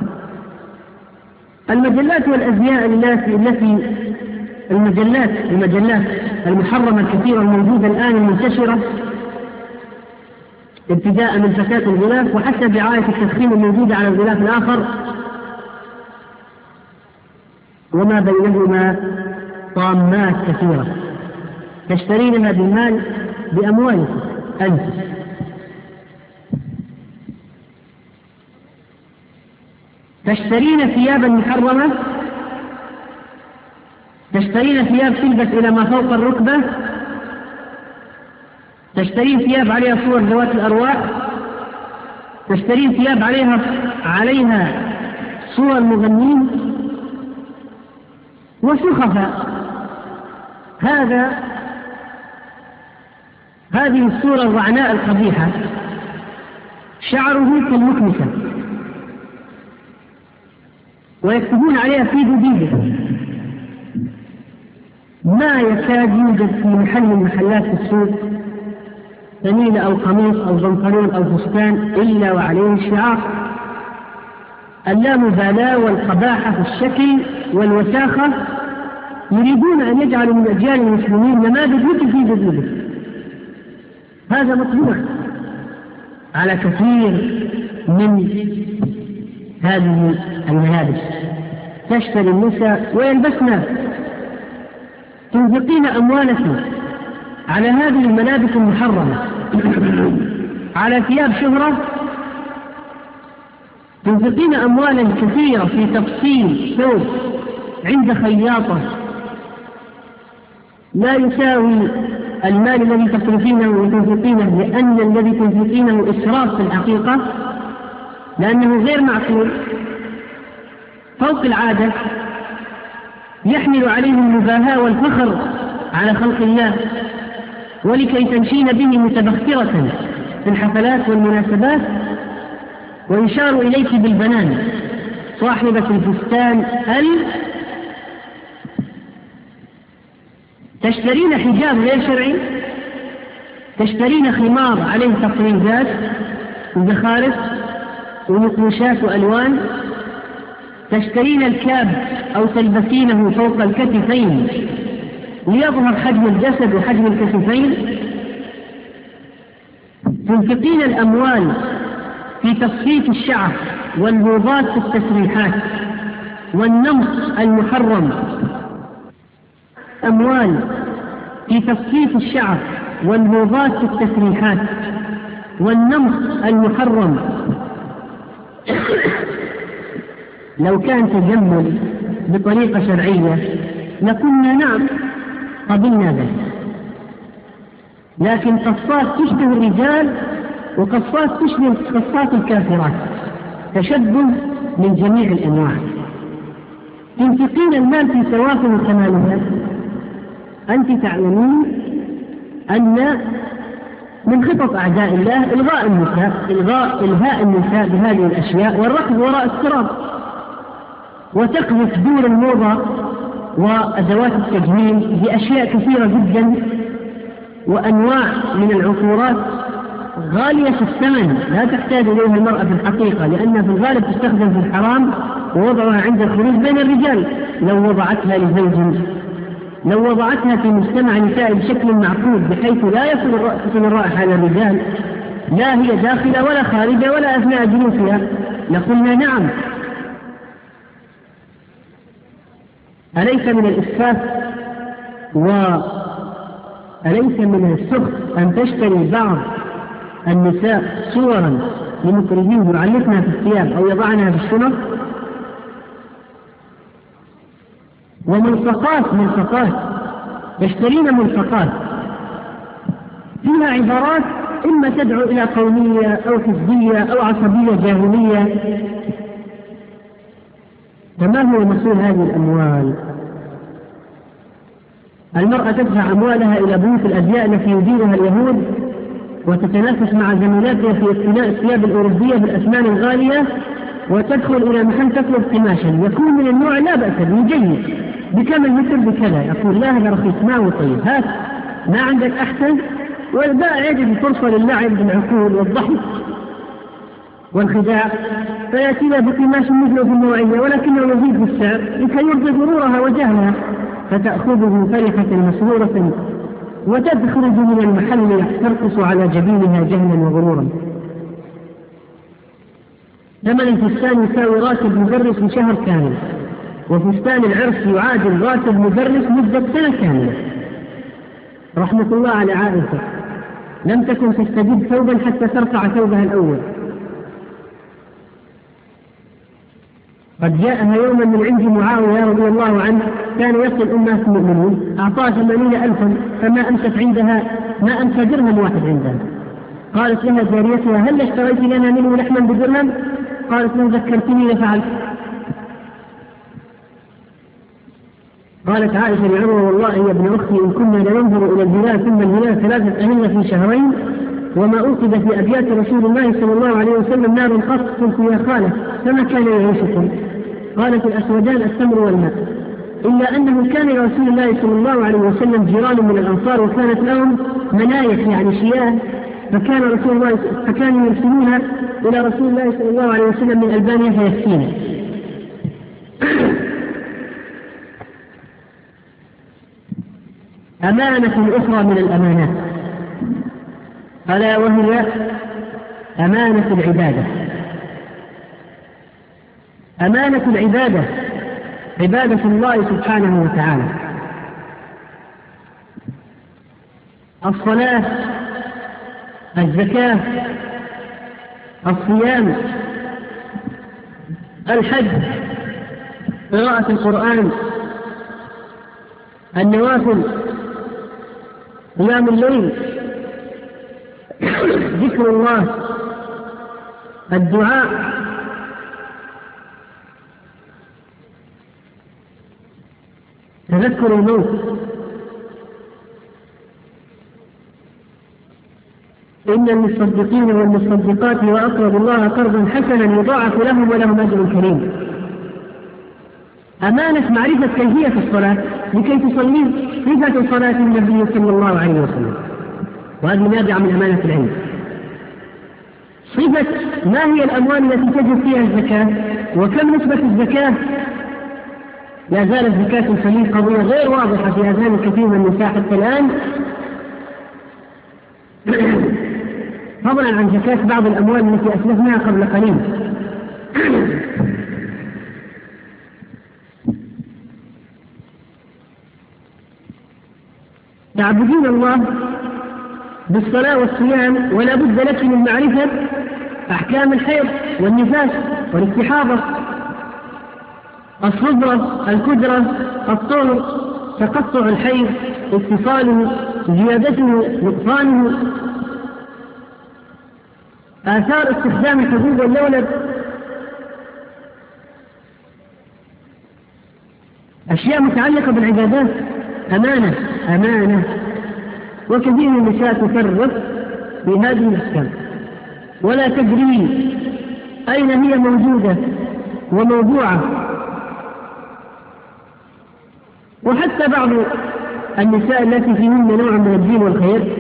المجلات والأزياء التي المجلات المحرمة الكثيرة الموجودة الآن المنتشرة، ابتداء من فتاة الغلاف وحتى برعاية التدخين الموجودة على الغلاف الآخر وما بينهما طامات كثيرة تشترينها بالمال بأموالك أنت. تشترين ثيابا محرمة، تشترين ثياب تلبس إلى ما فوق الركبة، تشترين ثياب عليها صور ذوات الأرواح، تشترين ثياب عليها صور مغنين وسخفاء. هذه الصورة الرعناء القبيحة شعره كالمكنسة ويكتبون عليها في جديدة، ما يكاد يوجد في محل من محلات في السوق فنيلة أو قميص أو بنطلون أو فستان إلا وعليه الشعار اللامبالاة والقباحة في الشكل والوساخة. يريدون أن يجعلوا من أجيال المسلمين نماذج مثل في جديدة. هذا مطبوع على كثير من هذه الملابس تشتري النساء ويلبسن. تنفقين أموالك على هذه الملابس المحرمة، على ثياب شهرة، تنفقين أموالا كثيرة في تفصيل ثوب عند خياطة لا يساوي المال الذي تصرفينه وتنفقينه، لأن الذي تنفقينه إسراف في الحقيقة، لأنه غير معقول فوق العادة، يحمل عليه المباهاة والفخر على خلق الله، ولكي تمشين به متبخترة في الحفلات والمناسبات ويشار إليك بالبنان صاحبة الفستان تشترين حجاب غير شرعي، تشترين خمار عليه تطريزات وزخارف ونقوشات وألوان، تشترين الكاب أو تلبسينه فوق الكتفين ليظهر حجم الجسد وحجم الكتفين. تنفقين الأموال في تصفيف الشعر والبوضات في التسريحات والنمط المحرم، أموال في تصفيف الشعر والبوضات في التسريحات والنمط المحرم. لو كان تجمل بطريقة شرعية لقلنا نعم قبلنا ذلك، لكن قصات تشبه الرجال وقصات تشبه قصات الكافرات، تشبه من جميع الأنواع. تنفقين المال في سوافل الكماليات. أنت تعلمين أن من خطط أعداء الله إلغاء النساء بهذه الأشياء والركض وراء السراب، وتقذف دور الموضة وأدوات التجميل بأشياء كثيرة جدا وأنواع من العطورات غالية الثمن لا تحتاج إليها المرأة في الحقيقة، لأنها في الغالب تستخدم في الحرام ووضعها عند الخروج بين الرجال. لو وضعتها لزوج، لو وضعتها في مجتمع نسائي بشكل معقول بحيث لا يصل الرائحة على الرجال، لا هي داخلة ولا خارجة ولا أثناء جلوسها، لقلنا نعم. أليس من الإسفاف وأليس من السخط أن تشتري بعض النساء صورا لمطربين يعلقنها في الثياب أو يضعنها في الشنط؟ وملصقات يشترين ملصقات فيها عبارات إما تدعو إلى قومية أو حزبية أو عصبية جاهلية. فما هو مسؤول هذه الأموال؟ المرأة تدفع أموالها إلى بيوت الأزياء التي يديرها اليهود وتتنافس مع زميلاتها في اقتناء الثياب الأوروبية بالأثمان الغالية، وتدخل إلى محل تطلب قماشا يكون من النوع لا بأس به جيد بكم المتر بكذا، يقول لا هذا رخيص ما هو طيب، هات ما عندك أحسن، والبائع يجد فرصة للعب بالعقول والضحك والخداع فيأتينا بقماش مثله في النوعية ولكنه يزيد في السعر لكي يرضي غرورها وجهلها، فتأخذه فرحة مسرورة وتخرج من المحل ترقص على جبينها جهلا وغرورا. ثمن الفستان يساوي راتب مدرس لشهر كامل، وفستان العرس يعادل راتب مدرس مدة سنة كاملة. رحمة الله على عائشة لم تكن تستجيب ثوبا حتى ترفع ثوبها الأول. قد جاءها يوما من عند معاوية رضي الله عنه كان يصل أمهات المؤمنين أعطاها 80,000 فما أمسك عندها ما أمسك درهم واحد عندها. قالت لها جاريتها هل اشتريت لنا منه لحما بدرهم؟ قالت لو ذكرتني لفعلت. قالت عائشة لعمر والله يا ابن أختي إن كنا لننظر إلى الهلال ثم الهلال 3 أهلة في شهرين وما أوقد في أبيات رسول الله صلى الله عليه وسلم نار قط، قلت يا خالة فما كان يعيشكم؟ قالت الأسودان التمر والماء، إلا أنه كان رسول الله صلى الله عليه وسلم جيران من الأنصار وكانت لهم منايح يعني شياه، فكانوا يرسلونها إلى رسول الله صلى الله عليه وسلم من ألبانيا فيسكينا. أمانة أخرى من الأمانات ألا وهي أمانة العبادة. أمانة العبادة عبادة الله سبحانه وتعالى، الصلاة، الزكاة، الصيام، الحج، قراءة القرآن، النوافل، قيام الليل، ذكر الله، الدعاء، تذكر الموت. إن المصدقين والمصدقات وأقرضوا الله قرضا حسنا يضاعف لهم ولهم أجر كريم. أمانة معرفة كيفية الصلاة لكي تصلي صفة صلاة النبي صلى الله عليه وسلم، وهذه نابعة من أمانة العلم. صفة ما هي الأموال التي تجب فيها الزكاة وكم نسبة الزكاة. لا زالت زكاة الخليل قضية غير واضحة في أذهان كثير من النساء حتى الآن، فضلا عن زكاة بعض الأموال التي أسلفناها قبل قليل. تعبدين الله بالصلاة والصيام ولا بد لك من معرفة أحكام الحيض والنفاس والاستحاضة، الصبرة، الكدرة، الطهر، تقطع الحيض، اتصاله، زيادته، نقصانه، آثار استخدام الحبوب واللولب، أشياء متعلقة بالعبادات. أمانة. وكثير من النساء تفرط في هذه الأحكام ولا تدري أين هي موجودة وموضوعة. وحتى بعض النساء التي فيهن نوع من الدين والخير،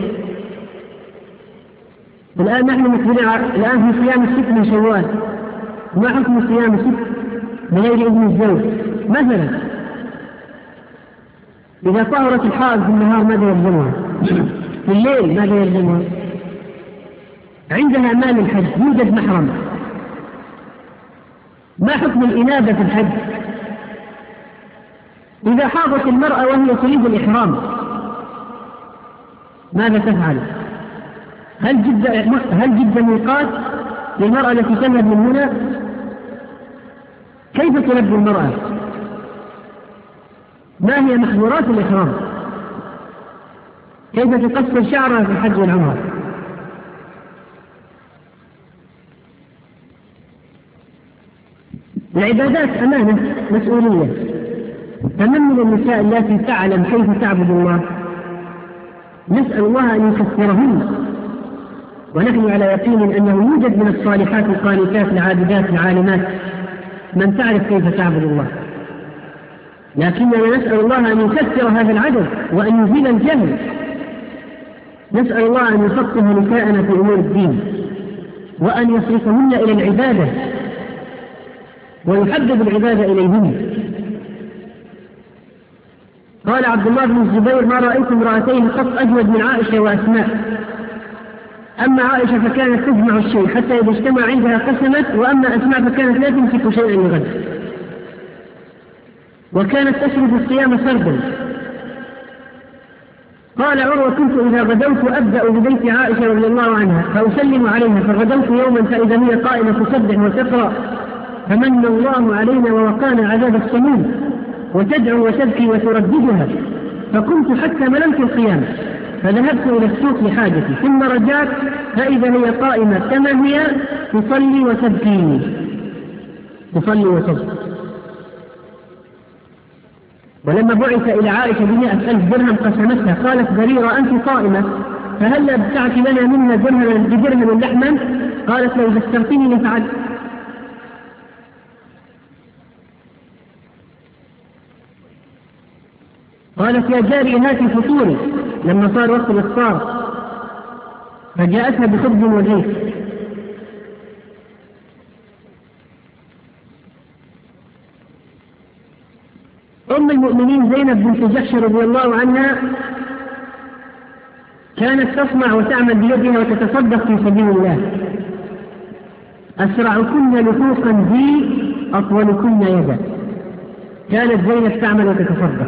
الآن نحن مقبلين الآن في صيام 6 من شوال، ما حكم صيام 6 بغير إذن الزوج؟ مثلا إذا طهرت الحائض في النهار ماذا يلزمها؟ في الليل ماذا يلزمها؟ عندها مال الحج يوجد محرم، ما حكم الإنابة في الحج؟ إذا حاضت المرأة وهي تريد الإحرام ماذا تفعل؟ هل جد ميقات للمرأة التي تذهب من هنا؟ كيف تلبي المرأة؟ ما هي محظورات الإحرام؟ كيف تقصر شعرها في الحج والعمرة. العبادات أمانة مسؤولية، فمن من النساء التي تعلم كيف تعبد الله نسأل الله أن يكثرهن، ونحن على يقين أنه يوجد من الصالحات القانتات العابدات العالمات من تعرف كيف تعبد الله، لكننا نسأل الله أن يكثر هذا العدد وأن يزيل الجهل. نسأل الله أن يفقه نساءنا في أمور الدين وأن يصرفهن إلى العبادة ويحبب العبادة إليهن. قال عبد الله بن الزبير: ما رأيت امرأتين قط أجود من عائشة وأسماء. أما عائشة فكانت تجمع الشيء حتى إذا اجتمع عندها قسمت، وأما أسماء فكانت لا تمسك شيئا لغد، وكانت تشرب الصيام سردا. قال عروة: كنت إذا غدوت أبدأ ببيت عائشة رضي الله عنها فأسلم عليها، فغدوت يوما فإذا هي قائمة تسبح وتقرأ: فمن الله علينا ووقانا عذاب السموم، وتدعو وتبكي وترددها، فقمت حتى مللت القيام، فذهبت إلى السوق لحاجتي، ثم رجعت فإذا هي قائمة كما هي تصلي وتبكي. ولما بعث إلى عائشة ب100,000 درهم قسمتها، قالت بريرة: أنت صائمة، فهل ابتعت لنا منها بدرهم لحما؟ قالت: لو ذكرتني لفعلت. قالت: يا جاري هاتي فطوري، لما صار وقت الإفطار، فجاءتها بخبز ورغيف. أم المؤمنين زينب بنت جحش رضي الله عنها كانت تصنع وتعمل بيدها وتتصدق في سبيل الله. أسرعكن لحوقا بي أطولكن يدا. كانت زينب تعمل وتتصدق.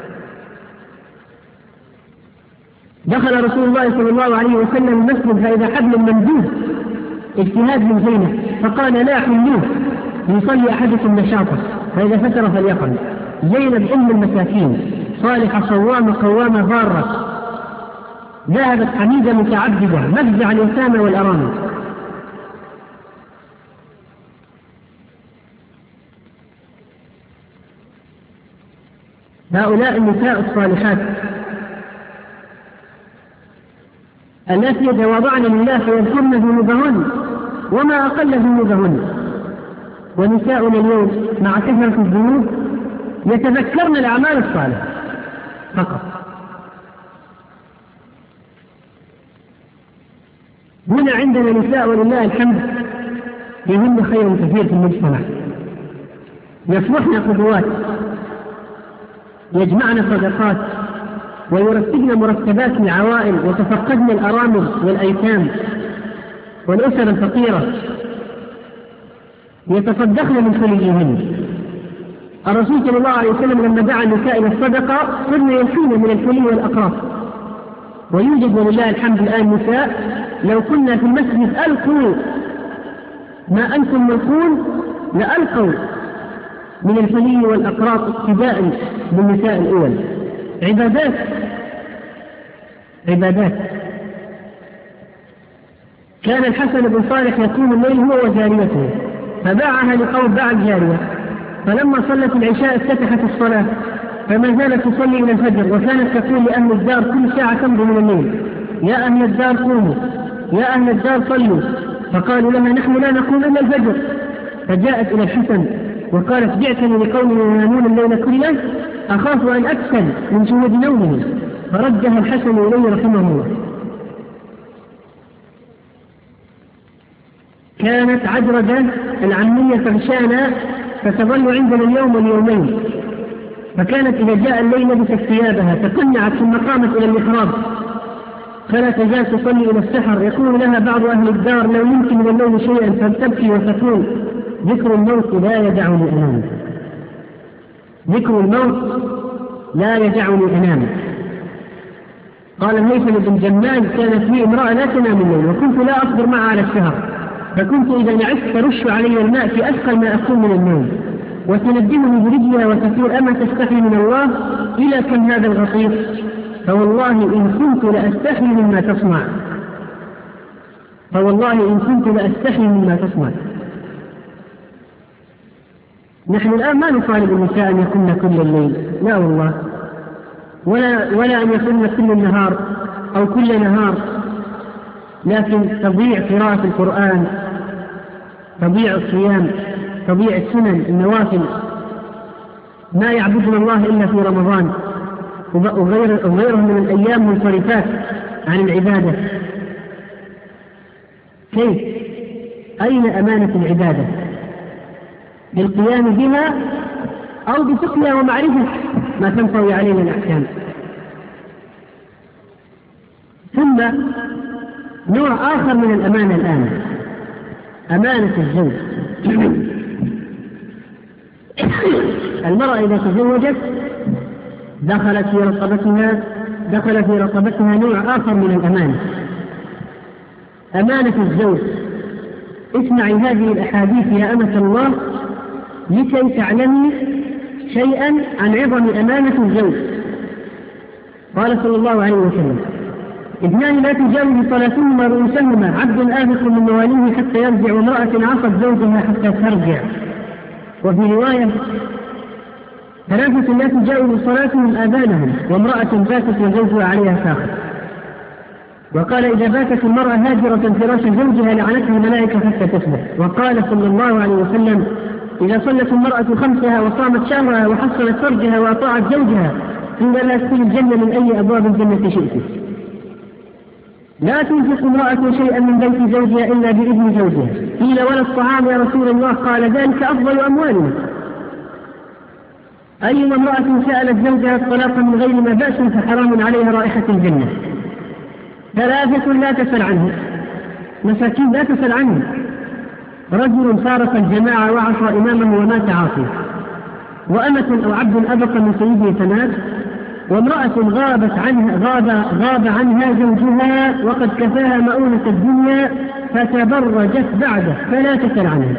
دخل رسول الله صلى الله عليه وسلم المسجد فإذا حبل ممدود، اجتهاد من زينب، فقال: لا حلوه يصلي أحدكم نشاطه، فإذا فتر فليقل. زينب أم المساكين، صالحة صوامة قوامة ضارة، ذهبت حميدة متعبدة مفزع اليتامى والأرامل. هؤلاء النساء الصالحات التي يتواضعن لله فيذكرن ذنوبهن وما أقل ذنوبهن. ونساؤنا اليوم مع كثرة الذنوب يتذكرن الأعمال الصالحة فقط. هنا عندنا نساء ولله الحمد فيهن خير كثير في المجتمع، يصبحن قدوات، يجمعن صدقات، ويرتبن مرتبات العوائل، وتفقدن الأرامل والأيتام والأسر الفقيرة، يتصدقن من حليهن. الرسول صلى الله عليه وسلم لما دعا النساء إلى الصدقة صرن يلقين من الحلي والأقراط. ويوجد ولله الحمد الآن نساء لو كنا في المسجد ألقوا ما أنتم ملقون لألقوا من الحلي والأقراط ابتداء بالنساء الأول. عبادات. كان الحسن بن صالح يقوم الليل هو وجاريته، فباعها لقوم باع الجارية، فلما صلت العشاء افتتحت الصلاة فما زالت تصلي إلى الفجر، وكانت تقول لأهل الدار كل ساعة تمضي من الليل: يا أهل الدار قوموا، يا أهل الدار صلوا. فقالوا لها: نحن لا نقوم إلا الفجر. فجاءت إلى الحسن وقالت: جئتني لقوم ينامون الليل كله، أخاف أن أكسل من شهود نومهم. فردها الحسن إليه رحمه الله. كانت عجرة العمية فرشانة فتظل عندنا اليوم واليومين، فكانت إذا جاء الليل لبست ثيابها تقنعت ثم قامت إلى المحراب فلا تزال تصلي إلى السحر. يقول لها بعض أهل الدار: لو يمكن من الليل شيئا، فلتبكي وتقول: ذكر الموت لا يدعني أنام، ذكر الموت لا يدعني أنام. قال الهيثم بن جمال: كانت لي امرأة لا تنام الليل، وكنت لا أصبر معها على السهر، فكنت إذا نعست ترش علي الماء في أثقل ما أكون من النوم، وتندمني برجلها وتقول: أما تستحي من الله؟ إلى كم هذا الغطير؟ فوالله إن كنت لأستحي مما تصنع، فوالله إن كنت لأستحي مما تصنع. نحن الآن ما نطالب النساء أن يكن كل الليل، لا والله، ولا أن يكن كل النهار أو كل نهار، لكن تضيع قراءة القرآن، تضيع الصيام، تضيع السنن النوافل، ما يعبدون الله إلا في رمضان وغيره من الأيام منصرفات عن العبادة. كيف؟ أين أمانة العبادة؟ بالقيام بها أو بفقهها ومعرفة ما تنطوي علينا الأحكام. ثم نوع آخر من الأمانة الآن، أمانة الزوج. المرأة إذا تزوجت دخل في رقبتها نوع آخر من الأمانة، أمانة الزوج. اسمعي هذه الأحاديث يا أمة الله لكي تعلمي شيئا عن عظم أمانة الزوج. قال صلى الله عليه وسلم: اثنان لا تجاوز صلاتهما رؤوسهما، عبد آبق من مواليه حتى يرجع، وامرأة عصت زوجها حتى ترجع. وفي رواية: ثلاثة لا تجاوز صلاتهم آذانهم، وامرأة باتت وزوجها عليها ساخط. وقال: إذا باتت المرأة هاجرة فراش زوجها لعنتها الملائكة حتى تصبح. وقال صلى الله عليه وسلم: إذا صلت المرأة خمسها وصامت شهرها وحصلت فرجها وأطاعت زوجها قيل لها ادخلي الجنة من أي أبواب الجنة شئت. لا تنفق امرأة شيئا من بيت زوجها إلا بإذن زوجها. قيل: ولا الطعام يا رسول الله؟ قال: ذلك أفضل أموالنا. أيما امرأة سألت زوجها الطلاق من غير ما بأس فحرام عليها رائحة الجنة. ثلاثة لا تسأل عنه، مساكين لا تسأل عنه: رجل فارق الجماعة وعصى إمامه ومات عاصيا، وأمة أو عبد أبق من سيده فمات، وامرأة غاب عنها زوجها وقد كفاها مؤونة الدنيا فتبرجت بعده فلا تسأل عنها.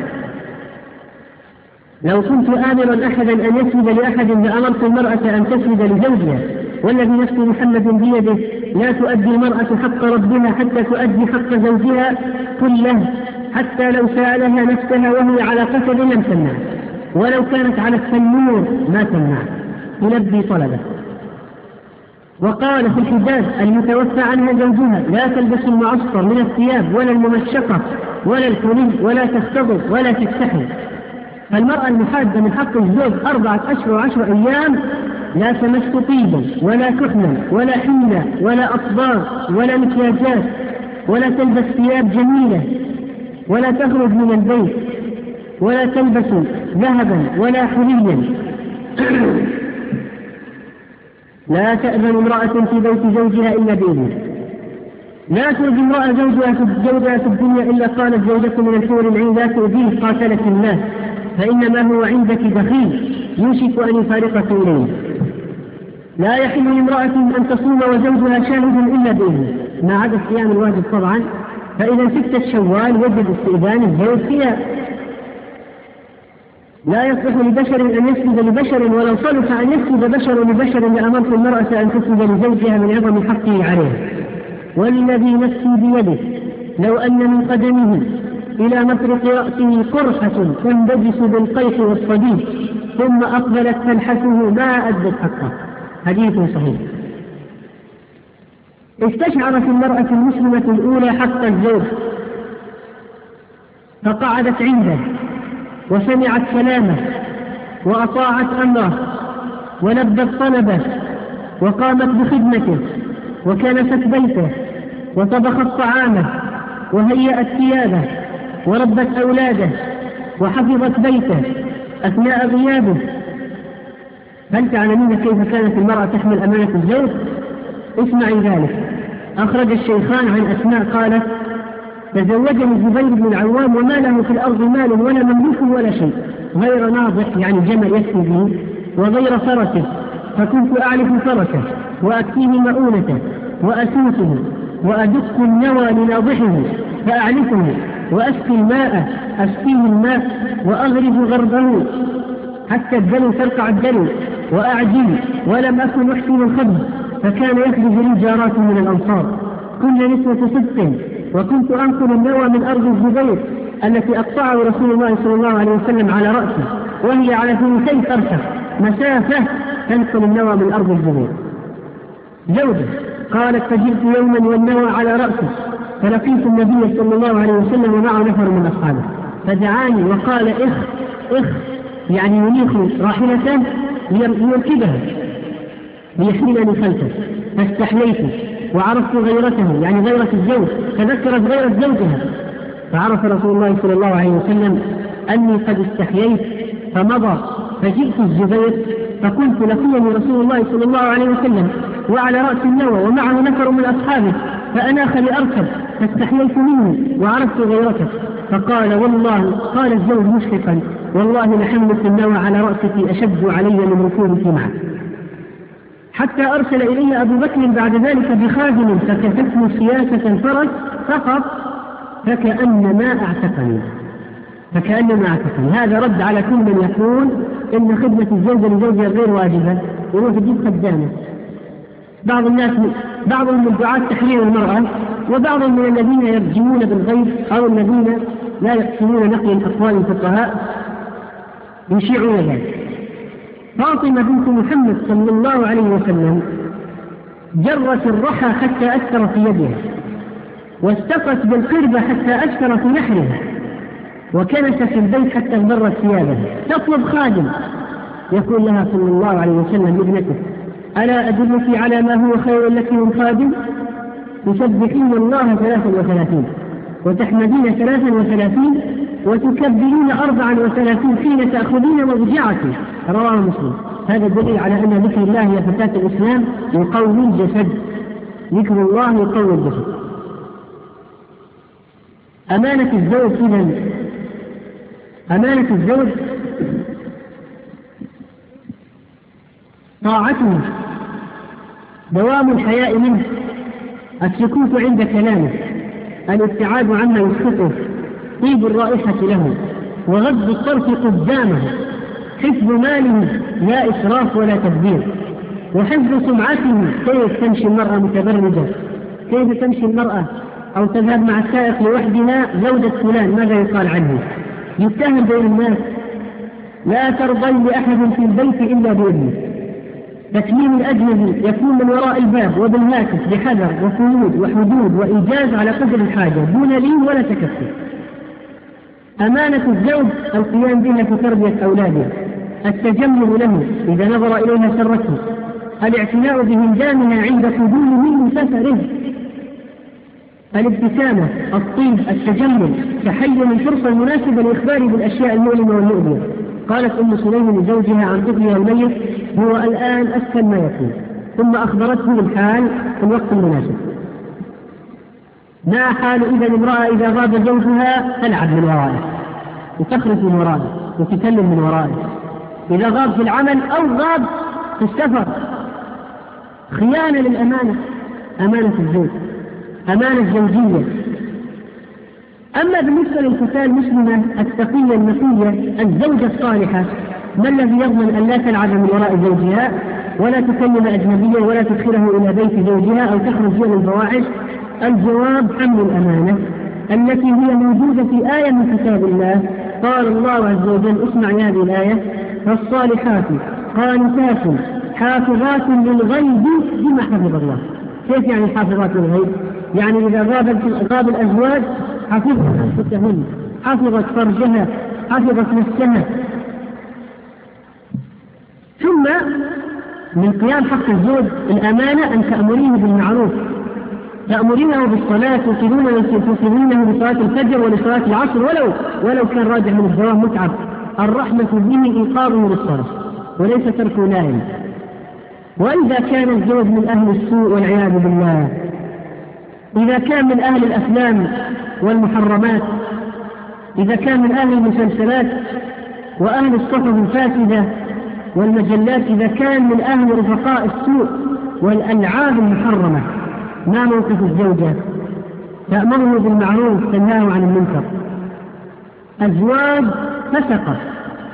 لو كنت آمرا أحدا أن يسجد لأحد لأمرت المرأة أن تسجد لزوجها، والذي نفس محمد بيده لا تؤدي المرأة حق ربها حتى تؤدي حق زوجها كله، حتى لو سألها نفسها وهي على قتل لم تمنع، ولو كانت على التنور ما تمنع، تلبي طلبه. وقال في الحجاز: المتوفى عنها زوجها لا تلبس المعصفر من الثياب ولا الممشقة ولا الحلي ولا تختضر ولا تستحي. فالمرأة المحادة من حق الزوج 4 أشهر و10 أيام لا تمس طيبا ولا كحلا ولا حيلة ولا أصباغ ولا مكياجات، ولا تلبس ثياب جميلة، ولا تخرج من البيت، ولا تلبس ذهبا ولا حليا. لا تأذن امرأة في بيت زوجها إلا بإذنه. لا تؤذي امرأة زوجها في الدنيا إلا قالت زوجة من الحور العين: لا تؤذيه قاتلك الله، فإنما هو عندك دخيل يوشك أن يفارقك إليه. لا يحل لامرأة أن تصوم وزوجها شاهد إلا بإذنه، ما عدا الصيام الواجب طبعا، فإذا 6 شوال وجب استئذان الزوج فيها. لا يصلح لبشر أن يسجد لبشر، ولو صلح أن يسجد بشر لبشر لأمرت المرأة أن تسجد لزوجها من عظم حقه عليها. والذي نفسي بيده لو أن من قدمه إلى مفرق رأسه قرحة تنبجس بالقيح والصديد ثم أقبلت تلحسه ما أدت حقه. حديث صحيح. استشعرت المرأة المسلمة الأولى حق الزوج فقعدت عنده وسمعت كلامه وأطاعت أمره ولبت طلبه وقامت بخدمته وكنست بيته وطبخت طعامه وهيأت ثيابه وربت أولاده وحفظت بيته أثناء غيابه. هل تعلمين كيف كانت المرأة تحمل أمانة الزوج؟ اسمعي ذلك. أخرج الشيخان عن أسماء قالت: تزوجني الزبير بن العوام وما له في الأرض مال ولا مملوك ولا شيء غير ناضح، يعني جمل يكفي به، وغير فرسه، فكنت أعرف فرسه وأكفيه مؤونته وأسوسه وأدق النوى لناضحه فأعلفه وأسقي الماء أسقيه الماء وأغرف غربه حتى الدلو ترقع الدلو وأعجل، ولم أكن أحسن الخبز فكان يخرج لي جارات من الأنصار كل نسوة صدق، وكنت أنقل النوى من أرض الزبير التي أقطعه رسول الله صلى الله عليه وسلم على رأسه، وهي على 2 فرسخ مسافة تنقل النوى من أرض الزبير. زوجة قالت: فجئت يوما والنوى على رأسه، فلقيت النبي صلى الله عليه وسلم ومعه نفر من أصحابه، فدعاني وقال: إخ يعني ينيخ راحلة ليركبها ليحملني خلفه، فاستحليت وعرفت غيرته يعني غيرة الزوج، فذكرت غيرة زوجها، فعرف رسول الله صلى الله عليه وسلم أني قد استحييت فمضى. فجئت الزبير فقلت: لقيني رسول الله صلى الله عليه وسلم وعلى رأس النوى ومعه نفر من أصحابه، فأناخ لأركب فاستحييت مني وعرفت غيرته. فقال: والله، قال الزوج مشفقا: والله لحملك النوى على رأسك أشد علي من ركوبك معه. حتى أرسل إلي أبو بكر بعد ذلك بخادم فكفتني سياسة الفرس فقط فكأنما أعتقني. هذا رد على كل من يقول إن خدمة الزوجة لزوجها غير واجبة، يروح يجيب خدامة. بعضهم من دعاة تحرير المرأة، وبعضهم من الذين يرجمون بالغيب أو الذين لا يحسنون نقل الأقوال الفقهاء يشيعون ذلك. فاطمة بنت محمد صلى الله عليه وسلم جرت الرحى حتى أثر في يدها، واستقت بالقربة حتى أثر في نحرها، وكنست في البيت حتى انضرت ثيابها، تطلب خادم. يقول لها صلى الله عليه وسلم: ابنته، ألا أدلك على ما هو خير لك من خادم؟ تسبحين الله 33 وتحمدين 33 وتكبرين 34 حين تأخذين مضجعك. رواه مسلم. هذا دليل على أن ذكر الله يا فتاة الإسلام يقوي الجسد، ذكر الله يقوي الجسد. أمانة الزوج إذن أمانة الزوج طاعته، دوام الحياء منه، السكوت عند كلامه، الابتعاد عما يسخطه، طيب الرائحة له، وغض الطرف قدامه، حفظ ماله لا إسراف ولا تبذير، وحفظ سمعته. كيف تمشي المرأة متبرجة؟ كيف تمشي المرأة أو تذهب مع السائق لوحدها زوجة فلان؟ ماذا يقال عنه؟ يتهم بين الناس. لا ترضي لأحد في البيت إلا بإذنه. تكليم الأجنبي يكون من وراء الباب وبالهاتف بحذر وقيود وحدود وإيجاز على قدر الحاجة دون لين ولا تكفي. أمانة الزوج القيام بها في تربية أولاده، التجمل له إذا نظر إليها سرته، الاعتناء بهندامها عند قدومه من سفره، الابتسامة، الطيب، التجمل، تحين الفرصة المناسبة لإخباره بالأشياء المؤلمة والمؤذية. قالت أم سليم لزوجها عن طفلها الميت: هو الآن أسكن ما يكون، ثم أخبرته بالحال في الوقت المناسب. ما حال إذا امرأة إذا غاب زوجها تلعب من ورائه وتخرج من ورائه وتكلم من ورائه، إذا غاب في العمل أو غاب في السفر، خيانة للأمانة. أمانة الزوج، أمانة زوجية. أما بالنسبة للفتاة المسلمة التقية النقية الزوجة الصالحة، ما الذي يضمن أن لا تلعب من وراء زوجها ولا تكلم أجنبيا ولا تدخله إلى بيت زوجها أو تخرج إلى الفواحش؟ الجواب: حمل الأمانة التي هي موجودة في آية من كتاب الله. قال الله عز وجل: اسمع هذه الآية: فالصالحات قانتات حافظات للغيب بما حفظ الله. كيف يعني حافظات للغيب؟ يعني إذا غاب الأزواج حفظت أنفسهن، حفظت فرجها، حفظت نفسها. ثم من قيام حق الزوج الأمانة أن تأمريه بالمعروف، تأمرينه بالصلاة، توصلونه بصلاة الفجر ولصلاة العصر ولو كان راجع من الدوام متعب. الرحمة به إيقاظه للصلاة وليس ترك نائم. وإذا كان الزوج من أهل السوء والعياذ بالله، إذا كان من أهل الأفلام والمحرمات، إذا كان من أهل المسلسلات وأهل الصحف الفاسدة والمجلات، إذا كان من أهل رفقاء السوء والألعاب المحرمة، ما موقف الزوجة؟ تأمره بالمعروف، تنهاه عن المنكر. أزواج فسقة،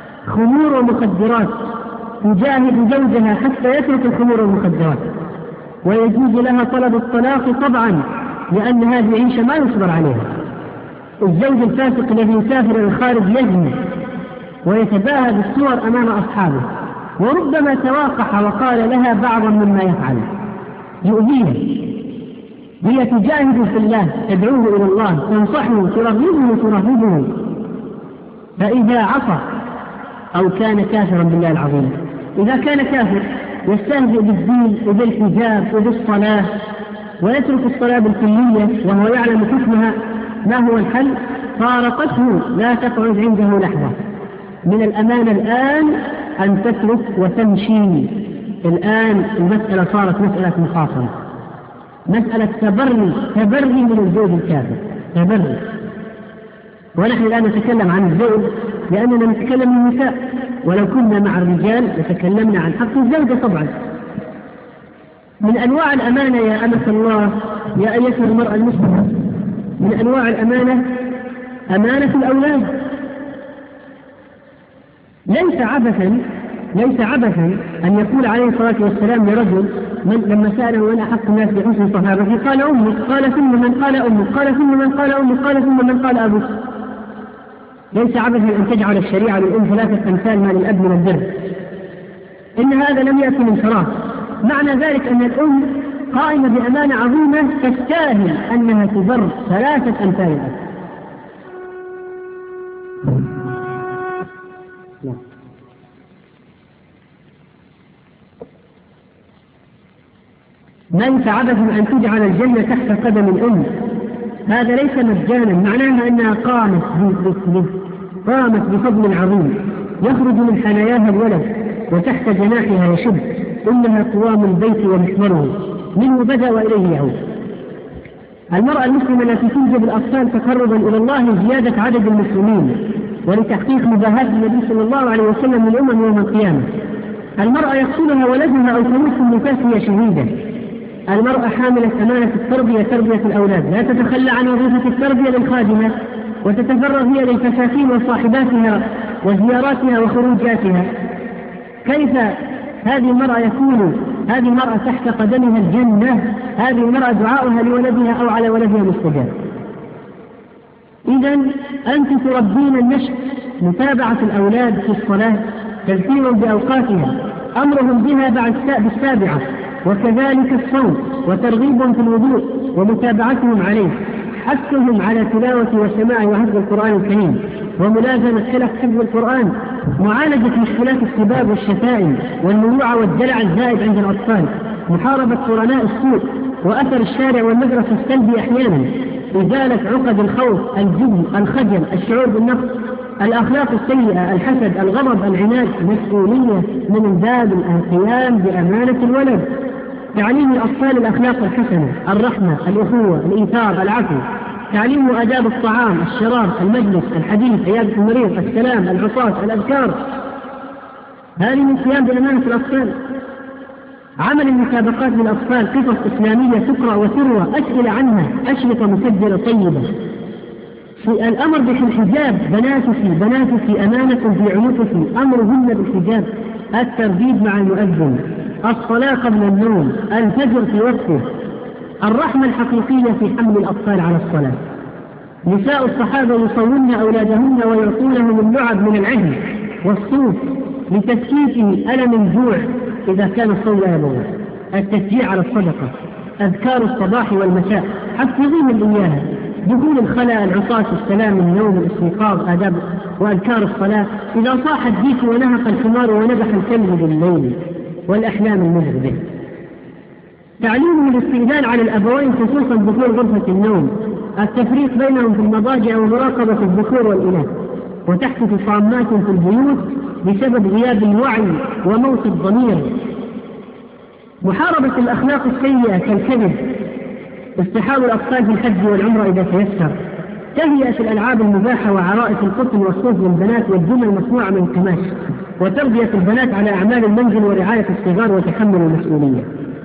خمور ومخدرات، تجاهد زوجها حتى يترك الخمور والمخدرات. ويجوز لها طلب الطلاق طبعا، لأن هذه عيشة ما يصبر عليها. الزوج الفاسق الذي يسافر إلى الخارج يزني ويتباهى بالصور أمام أصحابه، وربما تواقح وقال لها بعضا مما يفعل يؤذيها، هي تجاهد في الله، تدعوه إلى الله، تنصحه، ترغبه، فإذا عصى أو كان كافرا بالله العظيم، إذا كان كافر يستهزئ بالدين وبالحجاب وبالصلاة ويترك الصلاة بالكلية وهو يعلم حكمها، ما هو الحل؟ فارقته، لا تقعد عنده لحظة. من الأمانة الآن أن تترك وتمشي. الآن المسألة صارت مسألة مخاصمة، مسألة تبري من الزوج الكافر، تبري. ونحن الآن نتكلم عن الزوج لأننا نتكلم عن النساء، ولو كنا مع الرجال لتكلمنا عن حق الزوجة طبعا. من أنواع الأمانة يا أمة الله، يا أيتها المرأة المسلمة، من أنواع الأمانة أمانة الأولاد. ليس عبثا أن يقول عليه الصلاة والسلام لرجل لما سأله من أحق الناس بحسن صحابته قال أمك، قال ثم من قال أمك، قال ثم من قال أمك، قال ثم من قال أبوك. ليس عبثا أن تجعل الشريعة للأم 3 أمثال ما للأب من البر. إن هذا لم يأتي من فراغ، معنى ذلك أن الأم قائمة بأمانة عظيمة تستاهل أنها تبر 3 أمثال الأب. ليس عبثا أن تجعل الجنة تحت قدم الأم، هذا ليس مجانا، معناها أنها قامت بفضل عظيم يخرج من حناياها الولد وتحت جناحها يشب، إنها قوام البيت ومحوره، منه بدأ وإليه يعود. المرأة المسلمة التي تنجب الأطفال تقربا إلى الله زيادة عدد المسلمين ولتحقيق مباهاة النبي صلى الله عليه وسلم للأمم يوم القيامة. المرأة يقتلها ولدها أو تموت في النفاس هي شهيدة. المرأة حاملة أمانة التربية، تربية الأولاد، لا تتخلى عن وظيفة التربية للخادمة وتتفرغ هي للفساتين وصاحباتها وزياراتها وخروجاتها. كيف هذه المرأة يكون هذه المرأة تحت قدمها الجنة؟ هذه المرأة دعاؤها لولدها أو على ولدها مستجاب. إذن أنت تربين النشء، متابعة الأولاد في الصلاة، تذكير بأوقاتها، أمرهم بها بعد بالسابعة، وكذلك الصوم وترغيبهم في الوضوء ومتابعتهم عليه، حثهم على تلاوة وسماع وحفظ القرآن الكريم وملازمة حفظ القرآن، معالجة مشكلات السباب والشتائم والمنوعة والدلع الزائد عند الأطفال، محاربة قرناء السوء وأثر الشارع والمدرسة السلبي أحيانا، إزالة عقد الخوف، الجبن، الخجل، الشعور بالنقص، الأخلاق السيئة، الحسد، الغضب، العناد. مسؤولية من باب القيام بأمانة الولد، تعليم الأطفال الأخلاق الحسنة، الرحمة، الأخوة، الإيثار، العفو، تعليم آداب الطعام، الشراب، المجلس، الحديث، عيادة المريض، السلام، العطاس، الأذكار. هذه من قيام بأمانة الأطفال. عمل المسابقات للأطفال، قصص إسلامية تقرأ وتروى، أسئلة عنها، أشرطة مسجلة طيبة. في الأمر بالحجاب، بناتك أمانة في عنقك، أمرهن بالحجاب، الترديد مع المؤذن، الصلاة قبل النوم، الفجر في وقته، الرحمة الحقيقية في حمل الأطفال على الصلاة. نساء الصحابة يصون أولادهن ويعطونهم اللعب من العهن والصوف لتسكيت ألم الجوع إذا كان الصوم لا يبغى، التشجيع على الصدقة، أذكار الصباح والمساء حفظيهم إياها، دخول الخلاء، العطاس، السلام، النوم، الاستيقاظ، آداب وأذكار الصلاة، إذا صاح الديك ونهق الحمار ونبح الكلب بالليل، والأحلام المذهبة. تعليم الاستئذان على الأبوين خصوصا دخول غرفة النوم، التفريق بينهم في المضاجع ومراقبة الذكور والإناث، وتحدث صامات في البيوت بسبب غياب الوعي وموت الضمير. محاربة الأخلاق السيئة كالكذب، استحاض الأطفال في الحج والعمرة إذا تيسر، تهيئة الألعاب المباحة وعرائس القطن والصوف للبنات والجمل المصنوعة من القماش، وتربية البنات على أعمال المنزل ورعاية الصغار وتحمل المسؤولية.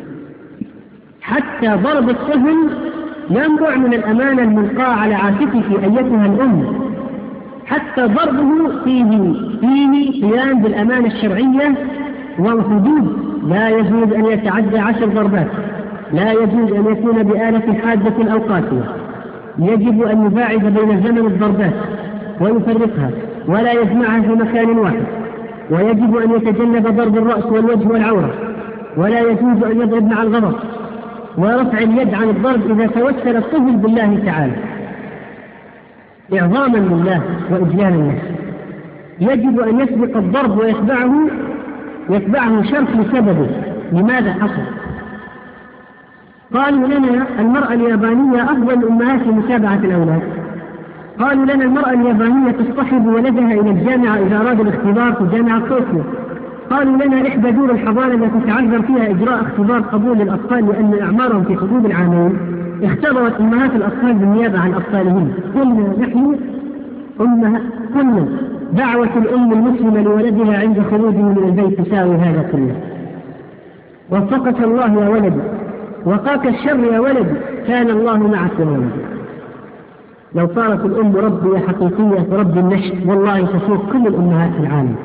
حتى ضرب الطفل ينبع من الأمانة الملقاة على عاتقك أيتها الأم، حتى ضربه فيه قيام بالأمانة الشرعية والحدود، لا يجوز أن يتعدى 10 ضربات، لا يجوز أن يكون بآلة حادة أو قاسية. يجب أن يباعد بين زمن الضربات ويفرقها ولا يجمعها في مكان واحد. ويجب أن يتجنب ضرب الرأس والوجه والعورة، ولا يجوز أن يضرب مع الغضب، ورفع اليد عن الضرب إذا توسل الطفل بالله تعالى إعظاما لله وإجلالا له. يجب أن يسبق الضرب ويتبعه شرط لسببه لماذا حصل. قالوا لنا المرأة اليابانية أفضل أمهات لمتابعة الأولاد. قالوا لنا المرأة اليابانية تصطحب ولدها إلى الجامعة إذا أراد الاختبار في جامعة طوكيو. قالوا لنا إحدى دور الحضانة التي تعذر فيها إجراء اختبار قبول للأطفال لأن أعمارهم في حدود العامين اختبرت أمهات الأطفال بالنيابة عن أطفالهم. قلنا نحن قلنا دعوة الأم المسلمة لولدها عند خروجه من البيت تساوي هذا كله. وفقك الله يا ولدي، وقاك الشر يا ولدي، كان الله معك يا ولدي. لو صارت الأم ربية حقيقية تربي النشء والله تسوق كل الأمهات في العالم.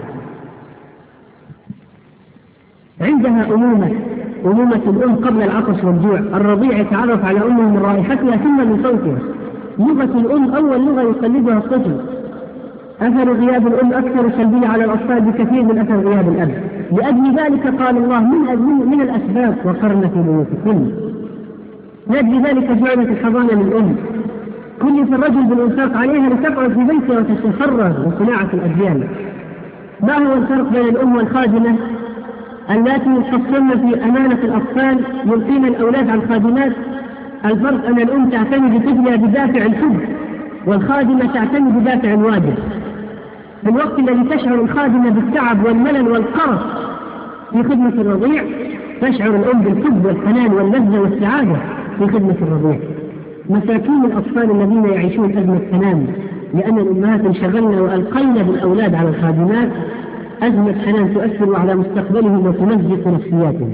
عندها أمومة الأم قبل العطش والجوع. الرضيع يتعرف على أمه من رائحتها ثم من صوتها. لغة الأم أول لغة يقلدها الطفل. أثر غياب الأم أكثر سلبية على الأطفال بكثير من أثر غياب الأب. لأجل ذلك قال الله من الأسباب وقرن في بيوتكن. لأجل ذلك جعلت الحضانة للأم. كلف الرجل بالإنفاق عليها لتقعد في بيتها وتتفرغ لصناعة الأجيال. ما هو الفرق بين الأم والخادمة التي يحصلن في أمانة الأطفال يلقين الأولاد على الخادمات؟ الفرق أن الأم تعتني بطفلها بدافع الحب، والخادمة تعتني بدافع الواجب. في الوقت الذي تشعر الخادمة بالتعب والملل والقرف في خدمة الرضيع، تشعر الأم بالحب والحنان واللذة والسعادة في خدمة الرضيع. مساكين الأطفال الذين يعيشون أزمة حنان لأن الأمهات انشغلن وألقين بالأولاد على الخادمات، أزمة حنان تؤثر على مستقبلهم وتمزق نفسياتهم.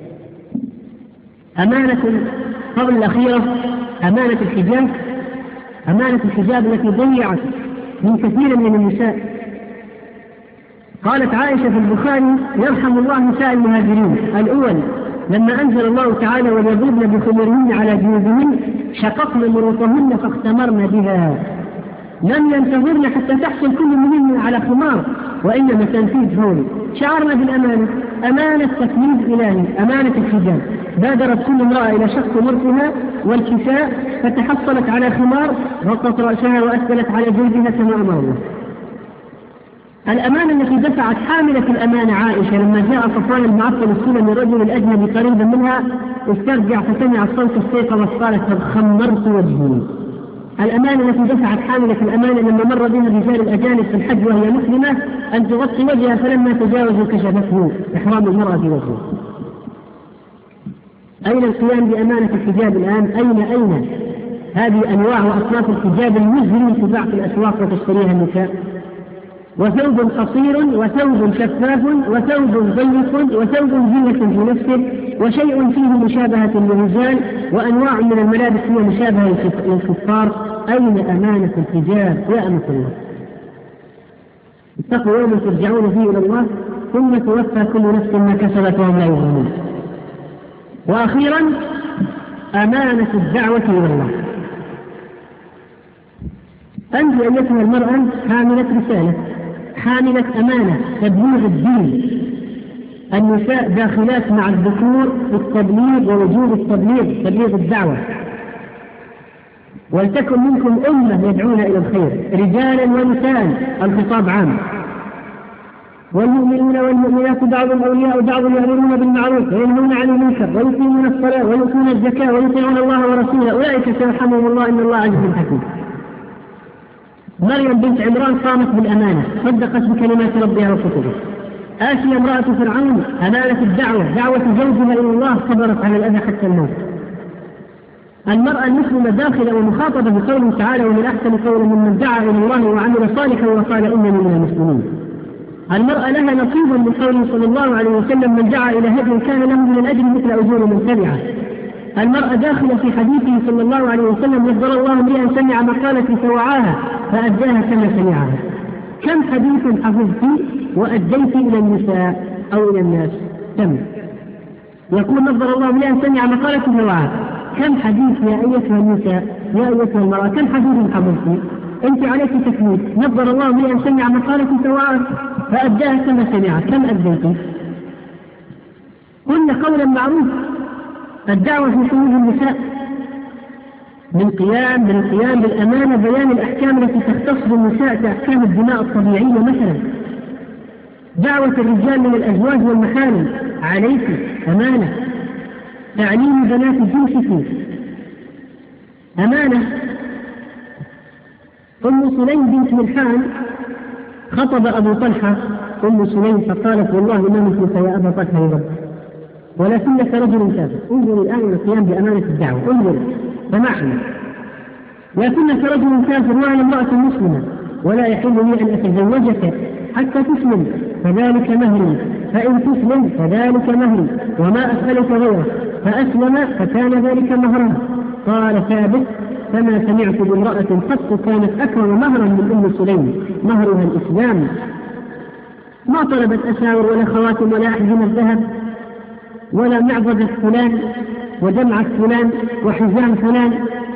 أمانة قبل الأخيرة أمانة الحجاب التي ضيعت من كثير من النساء. قالت عائشة في البخاري يرحم الله نساء المهاجرين الأول لما أنزل الله تعالى وليضربن بخمرهن على جيوبهن شققن مروطهن فاختمرن بها. لم ينتظرن حتى تحصل كل منهن على خمار، وإنما تنفيذ فوري. شعرنا بالأمانة، أمانة تكليف إلهي، أمانة الحجاب. بادرت كل امرأة إلى شق مرتها والكساء فتحصلت على خمار، غطت رأسها وأسفلت على جلدها كما أمر الله. الأمانة التي دفعت حاملة الأمانة عائشة لما جاء صفوان المعطل السلمي رجل الأجنبي قريبا منها استرجع فسمع الصوت استيقظت قالت قد خمرت وجهي. الأمانة التي دفعت حاملة الأمانة لما مر بها الرجال الأجانب في الحج وهي مسلمة أن تغطي وجهها فلما تجاوزوا كشفته إحرام المرأة في وجهه. أين القيام بأمانة الحجاب الآن؟ أين هذه أنواع وأصناف الحجاب المزهر تباع في الأسواق وتشتريها النساء؟ وثوب قصير وثوب شفاف وثوب ضيق وثوب زينة في نفسه وشيء فيه مشابهة للرجال وأنواع من الملابس هي مشابهة للكفار. أين أمانة الحجاب يا أمة الله؟ اتقوا يوما ترجعون فيه إلى الله ثم توفى كل نفس ما كسبت وهم لا يظلمون. وأخيرا أمانة الدعوة إلى الله. أنت أيتها المرأة حاملة رسالة، حاملة أمانة تبليغ الدين. النساء داخلات مع الذكور في التبليغ ووجوب تبليغ الدعوة. ولتكن منكم أمة يدعون إلى الخير رجالا ونساء، الخطاب عام. والمؤمنون والمؤمنات بعضهم أولياء بعض يأمرون بالمعروف وينهون عن المنكر ويقيمون الصلاة ويؤتون الزكاة ويطيعون الله ورسوله أولئك سيرحمهم الله إن الله عزيز حكيم. مريم بنت عمران قامت بالأمانة، صدقت بكلمات ربها وكتبه. آسيا امرأة فرعون أمانة الدعوة، دعوة زوجها إلى الله، صبرت على الأذى حتى الموت. المرأة المسلمة داخلة ومخاطبة بقوله تعالى ومن أحسن قولا ممن دعا إلى الله وعمل صالحا وقال إنني من المسلمين. المرأة لها نصيب من قوله صلى الله عليه وسلم من دعا إلى هدي كان له من الأجر مثل أجور من تبعه. المرأة داخلة في حديثه صلى الله عليه وسلم يفضل الله امرئا سمع مقالتي فوعاها فأداها كما سمعها. كم حديث حفظت وأديت إلى النساء أو إلى الناس؟ كم؟ يقول نظر الله لأن سمع مقالة الرواعة. كم حديث يا أيتها النساء يا أيتها المرأة، كم حديث حضرتي أنت عليك تكليف. نظر الله لأن سمع مقالة الرواعة فأداها كما سمعت، كم أديت؟ قلنا قولا معروف. الدعوة في حدود النساء من القيام بالأمانة، بيان الأحكام التي تختص بالنساء كأحكام الدماء الطبيعية مثلا، دعوة الرجال من الأزواج والمحارم عليك أمانة، تعليم بنات جنسك أمانة. أم سليم بنت ملحان خطب أبو طلحة أم سليم فقالت والله ما مثلك يا أبا طلحة يا رب، ولكنك رجل كافر. انظر الآن إلى القيام بأمانة الدعوة، انظر سمعنا، لكنك رجل كافر وأنا امرأة مسلمة ولا يحل لي أن أتزوجك حتى تسلم فذلك مهري، فإن تسلم فذلك مهري، وما أسألك غيره، فأسلم فكان ذلك مهرا. قال ثابت فما سمعت بامرأة قط كانت أكرم مهرا من أم سليم، مهرها الإسلام. ما طلبت أساور ولا خواتم ولا أحزمة الذهب ولا معبدة فلان ودمعة فلان وحزام فلان.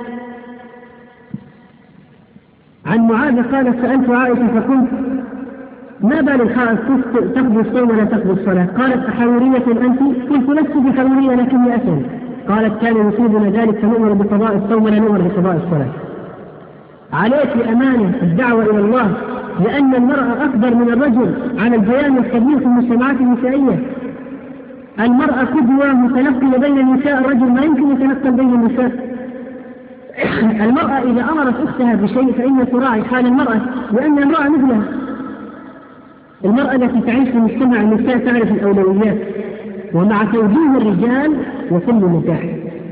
عن معاذ قالت سألت عائشة فقلت ما بال الحائض تقضي الصوم ولا تقضي الصلاة؟ قالت أحرورية أنت؟ قلت لست بحرورية لكني أسأل. قالت كان يصيبنا ذلك فنؤمر بقضاء الصوم ولا نؤمر بقضاء الصلاة. عليك أمانة الدعوة إلى الله، لأن المرأة أكبر من الرجل على البيان والتبليغ في المجتمعات النسائية. المرأة قدوة متنقلة بين النساء، الرجل ما يمكن يتنقل بين النساء. المرأة إذا أمرت أختها بشيء فإن تراعي حال المرأة، لأن المرأة مثلها. المرأة التي تعيش في مجتمع النساء تعرف الأولويات، ومع توجيه الرجال وكل متاح.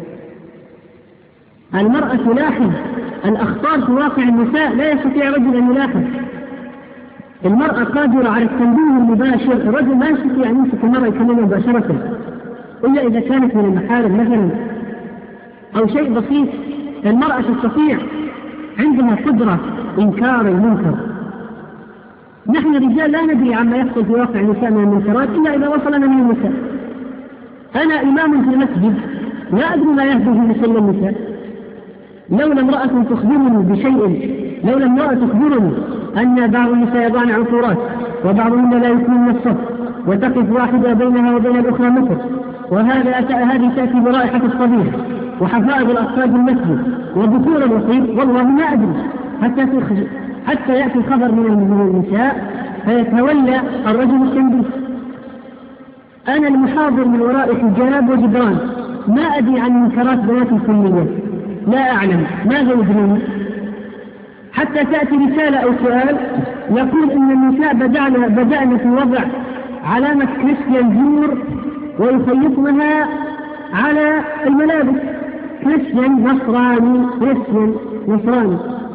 المرأة تلاحظ الأخطار في واقع النساء، لا يستطيع رجل أن يلاحظ. المرأة قادرة على التنبيه المباشر، الرجل ما يستطيع أن يمسك المرأة يكلمها مباشرة إلا إذا كانت من المحارم مثلا أو شيء بسيط. المرأة تستطيع، عندها قدرة إنكار المنكر. نحن الرجال لا ندري عما يحصل في واقع النساء من المنكرات إلا إذا وصلنا من النساء. أنا إمام في المسجد لا أدري ما يحدث في مسجد النساء. لولا امرأة تخبرني بشيء، لولا امرأة تخبرني أن بعض النساء يضعن عطورات وبعضهن لا يكون الصف وتقف واحدة بينها وبين الأخرى متر، هذه تأتي برائحة الصبيح وحفائظ الأطفال في المسجد ودخول الوصيف، والله ما أدري حتى يأتي الخبر من النساء فيتولى الرجل التنبيه. أنا المحاضر من وراء حجاب وجدران، ما أدري عن منكرات بنات الكلية، لا أعلم ماذا يدرون. حتى تأتي رسالة أو سؤال يقول إن النساء بدأنا في وضع علامة كريستيان ديور ويخيطونها على الملابس، كريستيان نصراني، كريستيان نصراني.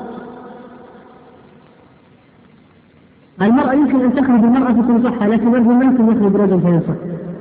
المرأة يمكن أن تخرج المرأة تنصحها، لكن الرجل لا يمكن يخرج رجل فينصح.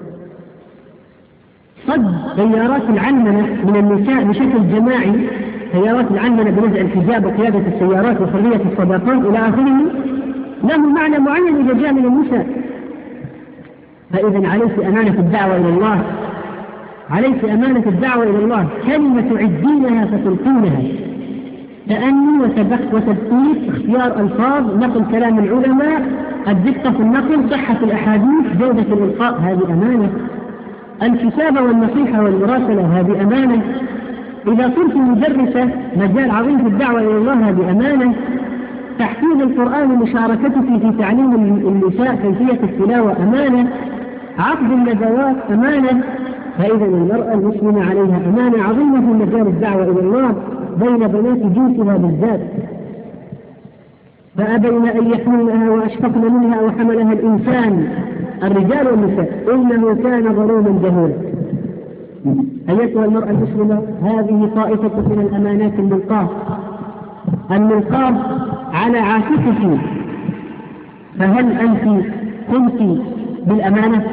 صد تيارات العلمنة من النساء بشكل جماعي، تيارات العلمنة بنزع الحجاب وقيادة السيارات وحرية الصداقات إلى آخره، له معنى معين إذا جاء من النساء. فإذا عليك أمانة الدعوة إلى الله، عليك أمانة الدعوة إلى الله، كلمة تعدينها فتلقونها، تأني وتدقيق، اختيار ألفاظ، نقل كلام العلماء، الدقة في النقل، صحة الأحاديث، جودة الإلقاء، هذه أمانة. الكتابة والنصيحة والمراسلة هذه أمانة. إذا صرت مدرسة مجال عظيم في الدعوة إلى الله هذه أمانة. تحفيظ القرآن ومشاركتك في تعليم النساء كيفية التلاوة أمانة. عقد الندوات أمانة. فإذا المرأة المسلمة عليها أمانة عظيمة في مجال الدعوة إلى الله بين بنات جنسها بالذات. فأبين أن يحملنها وأشفقن منها وحملها الإنسان، الرجال والنساء، إنه كان ظلوما جهولا. أيتها المرأة المسلمة، هذه طائفة من الأمانات الملقاة على عاتقك، فهل أنت قمت بالأمانة؟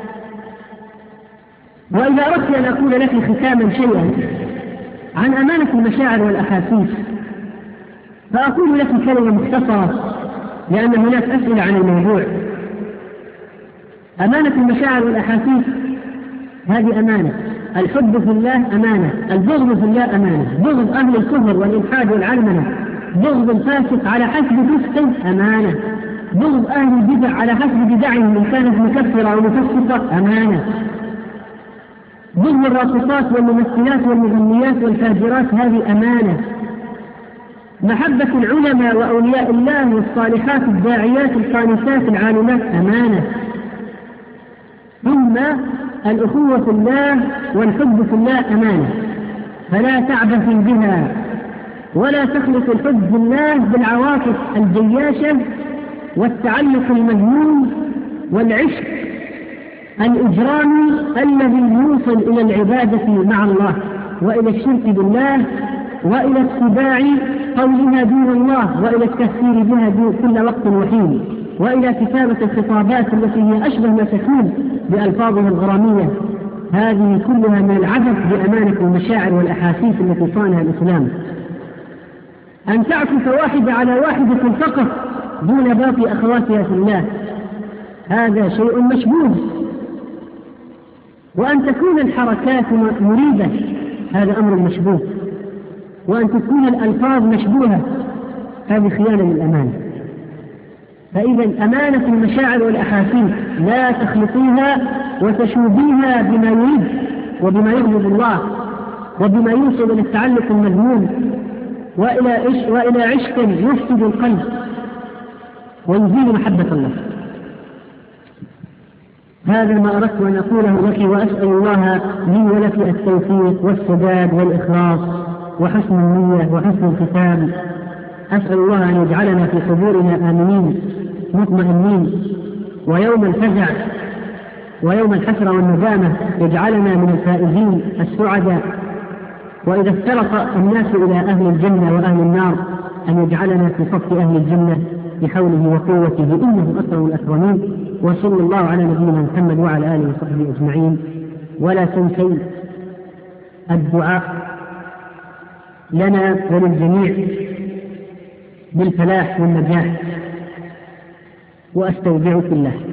وإذا أردت أن أقول لك ختاما شيئا عن أمانة المشاعر والأحاسيس، فأقول لك كلمة مختصرة لأن هناك أسئلة عن الموضوع. أمانة المشاعر والأحاسيس هذه أمانة. الحب في الله أمانة، البغض في الله أمانة، بغض أهل الكفر والإلحاد والعلمنة، بغض الفاسق على حسب فسقه أمانة، بغض أهل البدع على حسب بدعهم إن كانت مكفرة أو مفسقة أمانة، بغض الراقصات والممثلات والمغنيات والفاجرات هذه أمانة، محبة العلماء وأولياء الله والصالحات الداعيات القانتات العالمات أمانة. ثم الأخوة في الله والحب في الله أمانة، فلا تعبث بها ولا تخلط الحب في الله بالعواطف الجياشة والتعلق المجنون والعشق الإجرامي الذي يوصل إلى العبادة مع الله وإلى الشرك بالله وإلى اتباع قولها دون الله وإلى التفسير بها كل وقت وحين وإلى كتابة الخطابات التي هي أشبه ما تكون بألفاظها الغرامية. هذه كلها من العبث بأمانة المشاعر والأحاسيس التي صانها الإسلام. أن تعكف واحدة على واحدة فقط دون باقي أخواتها في الله هذا شيء مشبوه. وأن تكون الحركات مريبة هذا أمر مشبوه. وأن تكون الألفاظ مشبوهة هذه خيانة للأمانة. فإذا أمانة المشاعر والأحاسيس لا تخلطيها وتشوبيها بما يريد وبما يغضب الله وبما يوصل إلى التعلق المذموم وإلى عشق يفسد القلب ويزيل محبة الله. هذا ما أردت أن أقوله لك، وأسأل الله لي ولك التوفيق والسداد والإخلاص وحسن النية وحسن الختام. أسأل الله أن يجعلنا في قبورنا آمنين مطمئنين، ويوم الفزع ويوم الحسرة والندامة يجعلنا من الفائزين السعداء، وإذا افترق الناس إلى أهل الجنة وأهل النار أن يجعلنا في صف أهل الجنة بحوله وقوته إنه أكرم الأكرمين. وصلى الله على نبينا محمد وعلى آله وصحبه أجمعين. ولا تنسي الدعاء لنا وللجميع بالفلاح والنجاح. وأستودعك الله.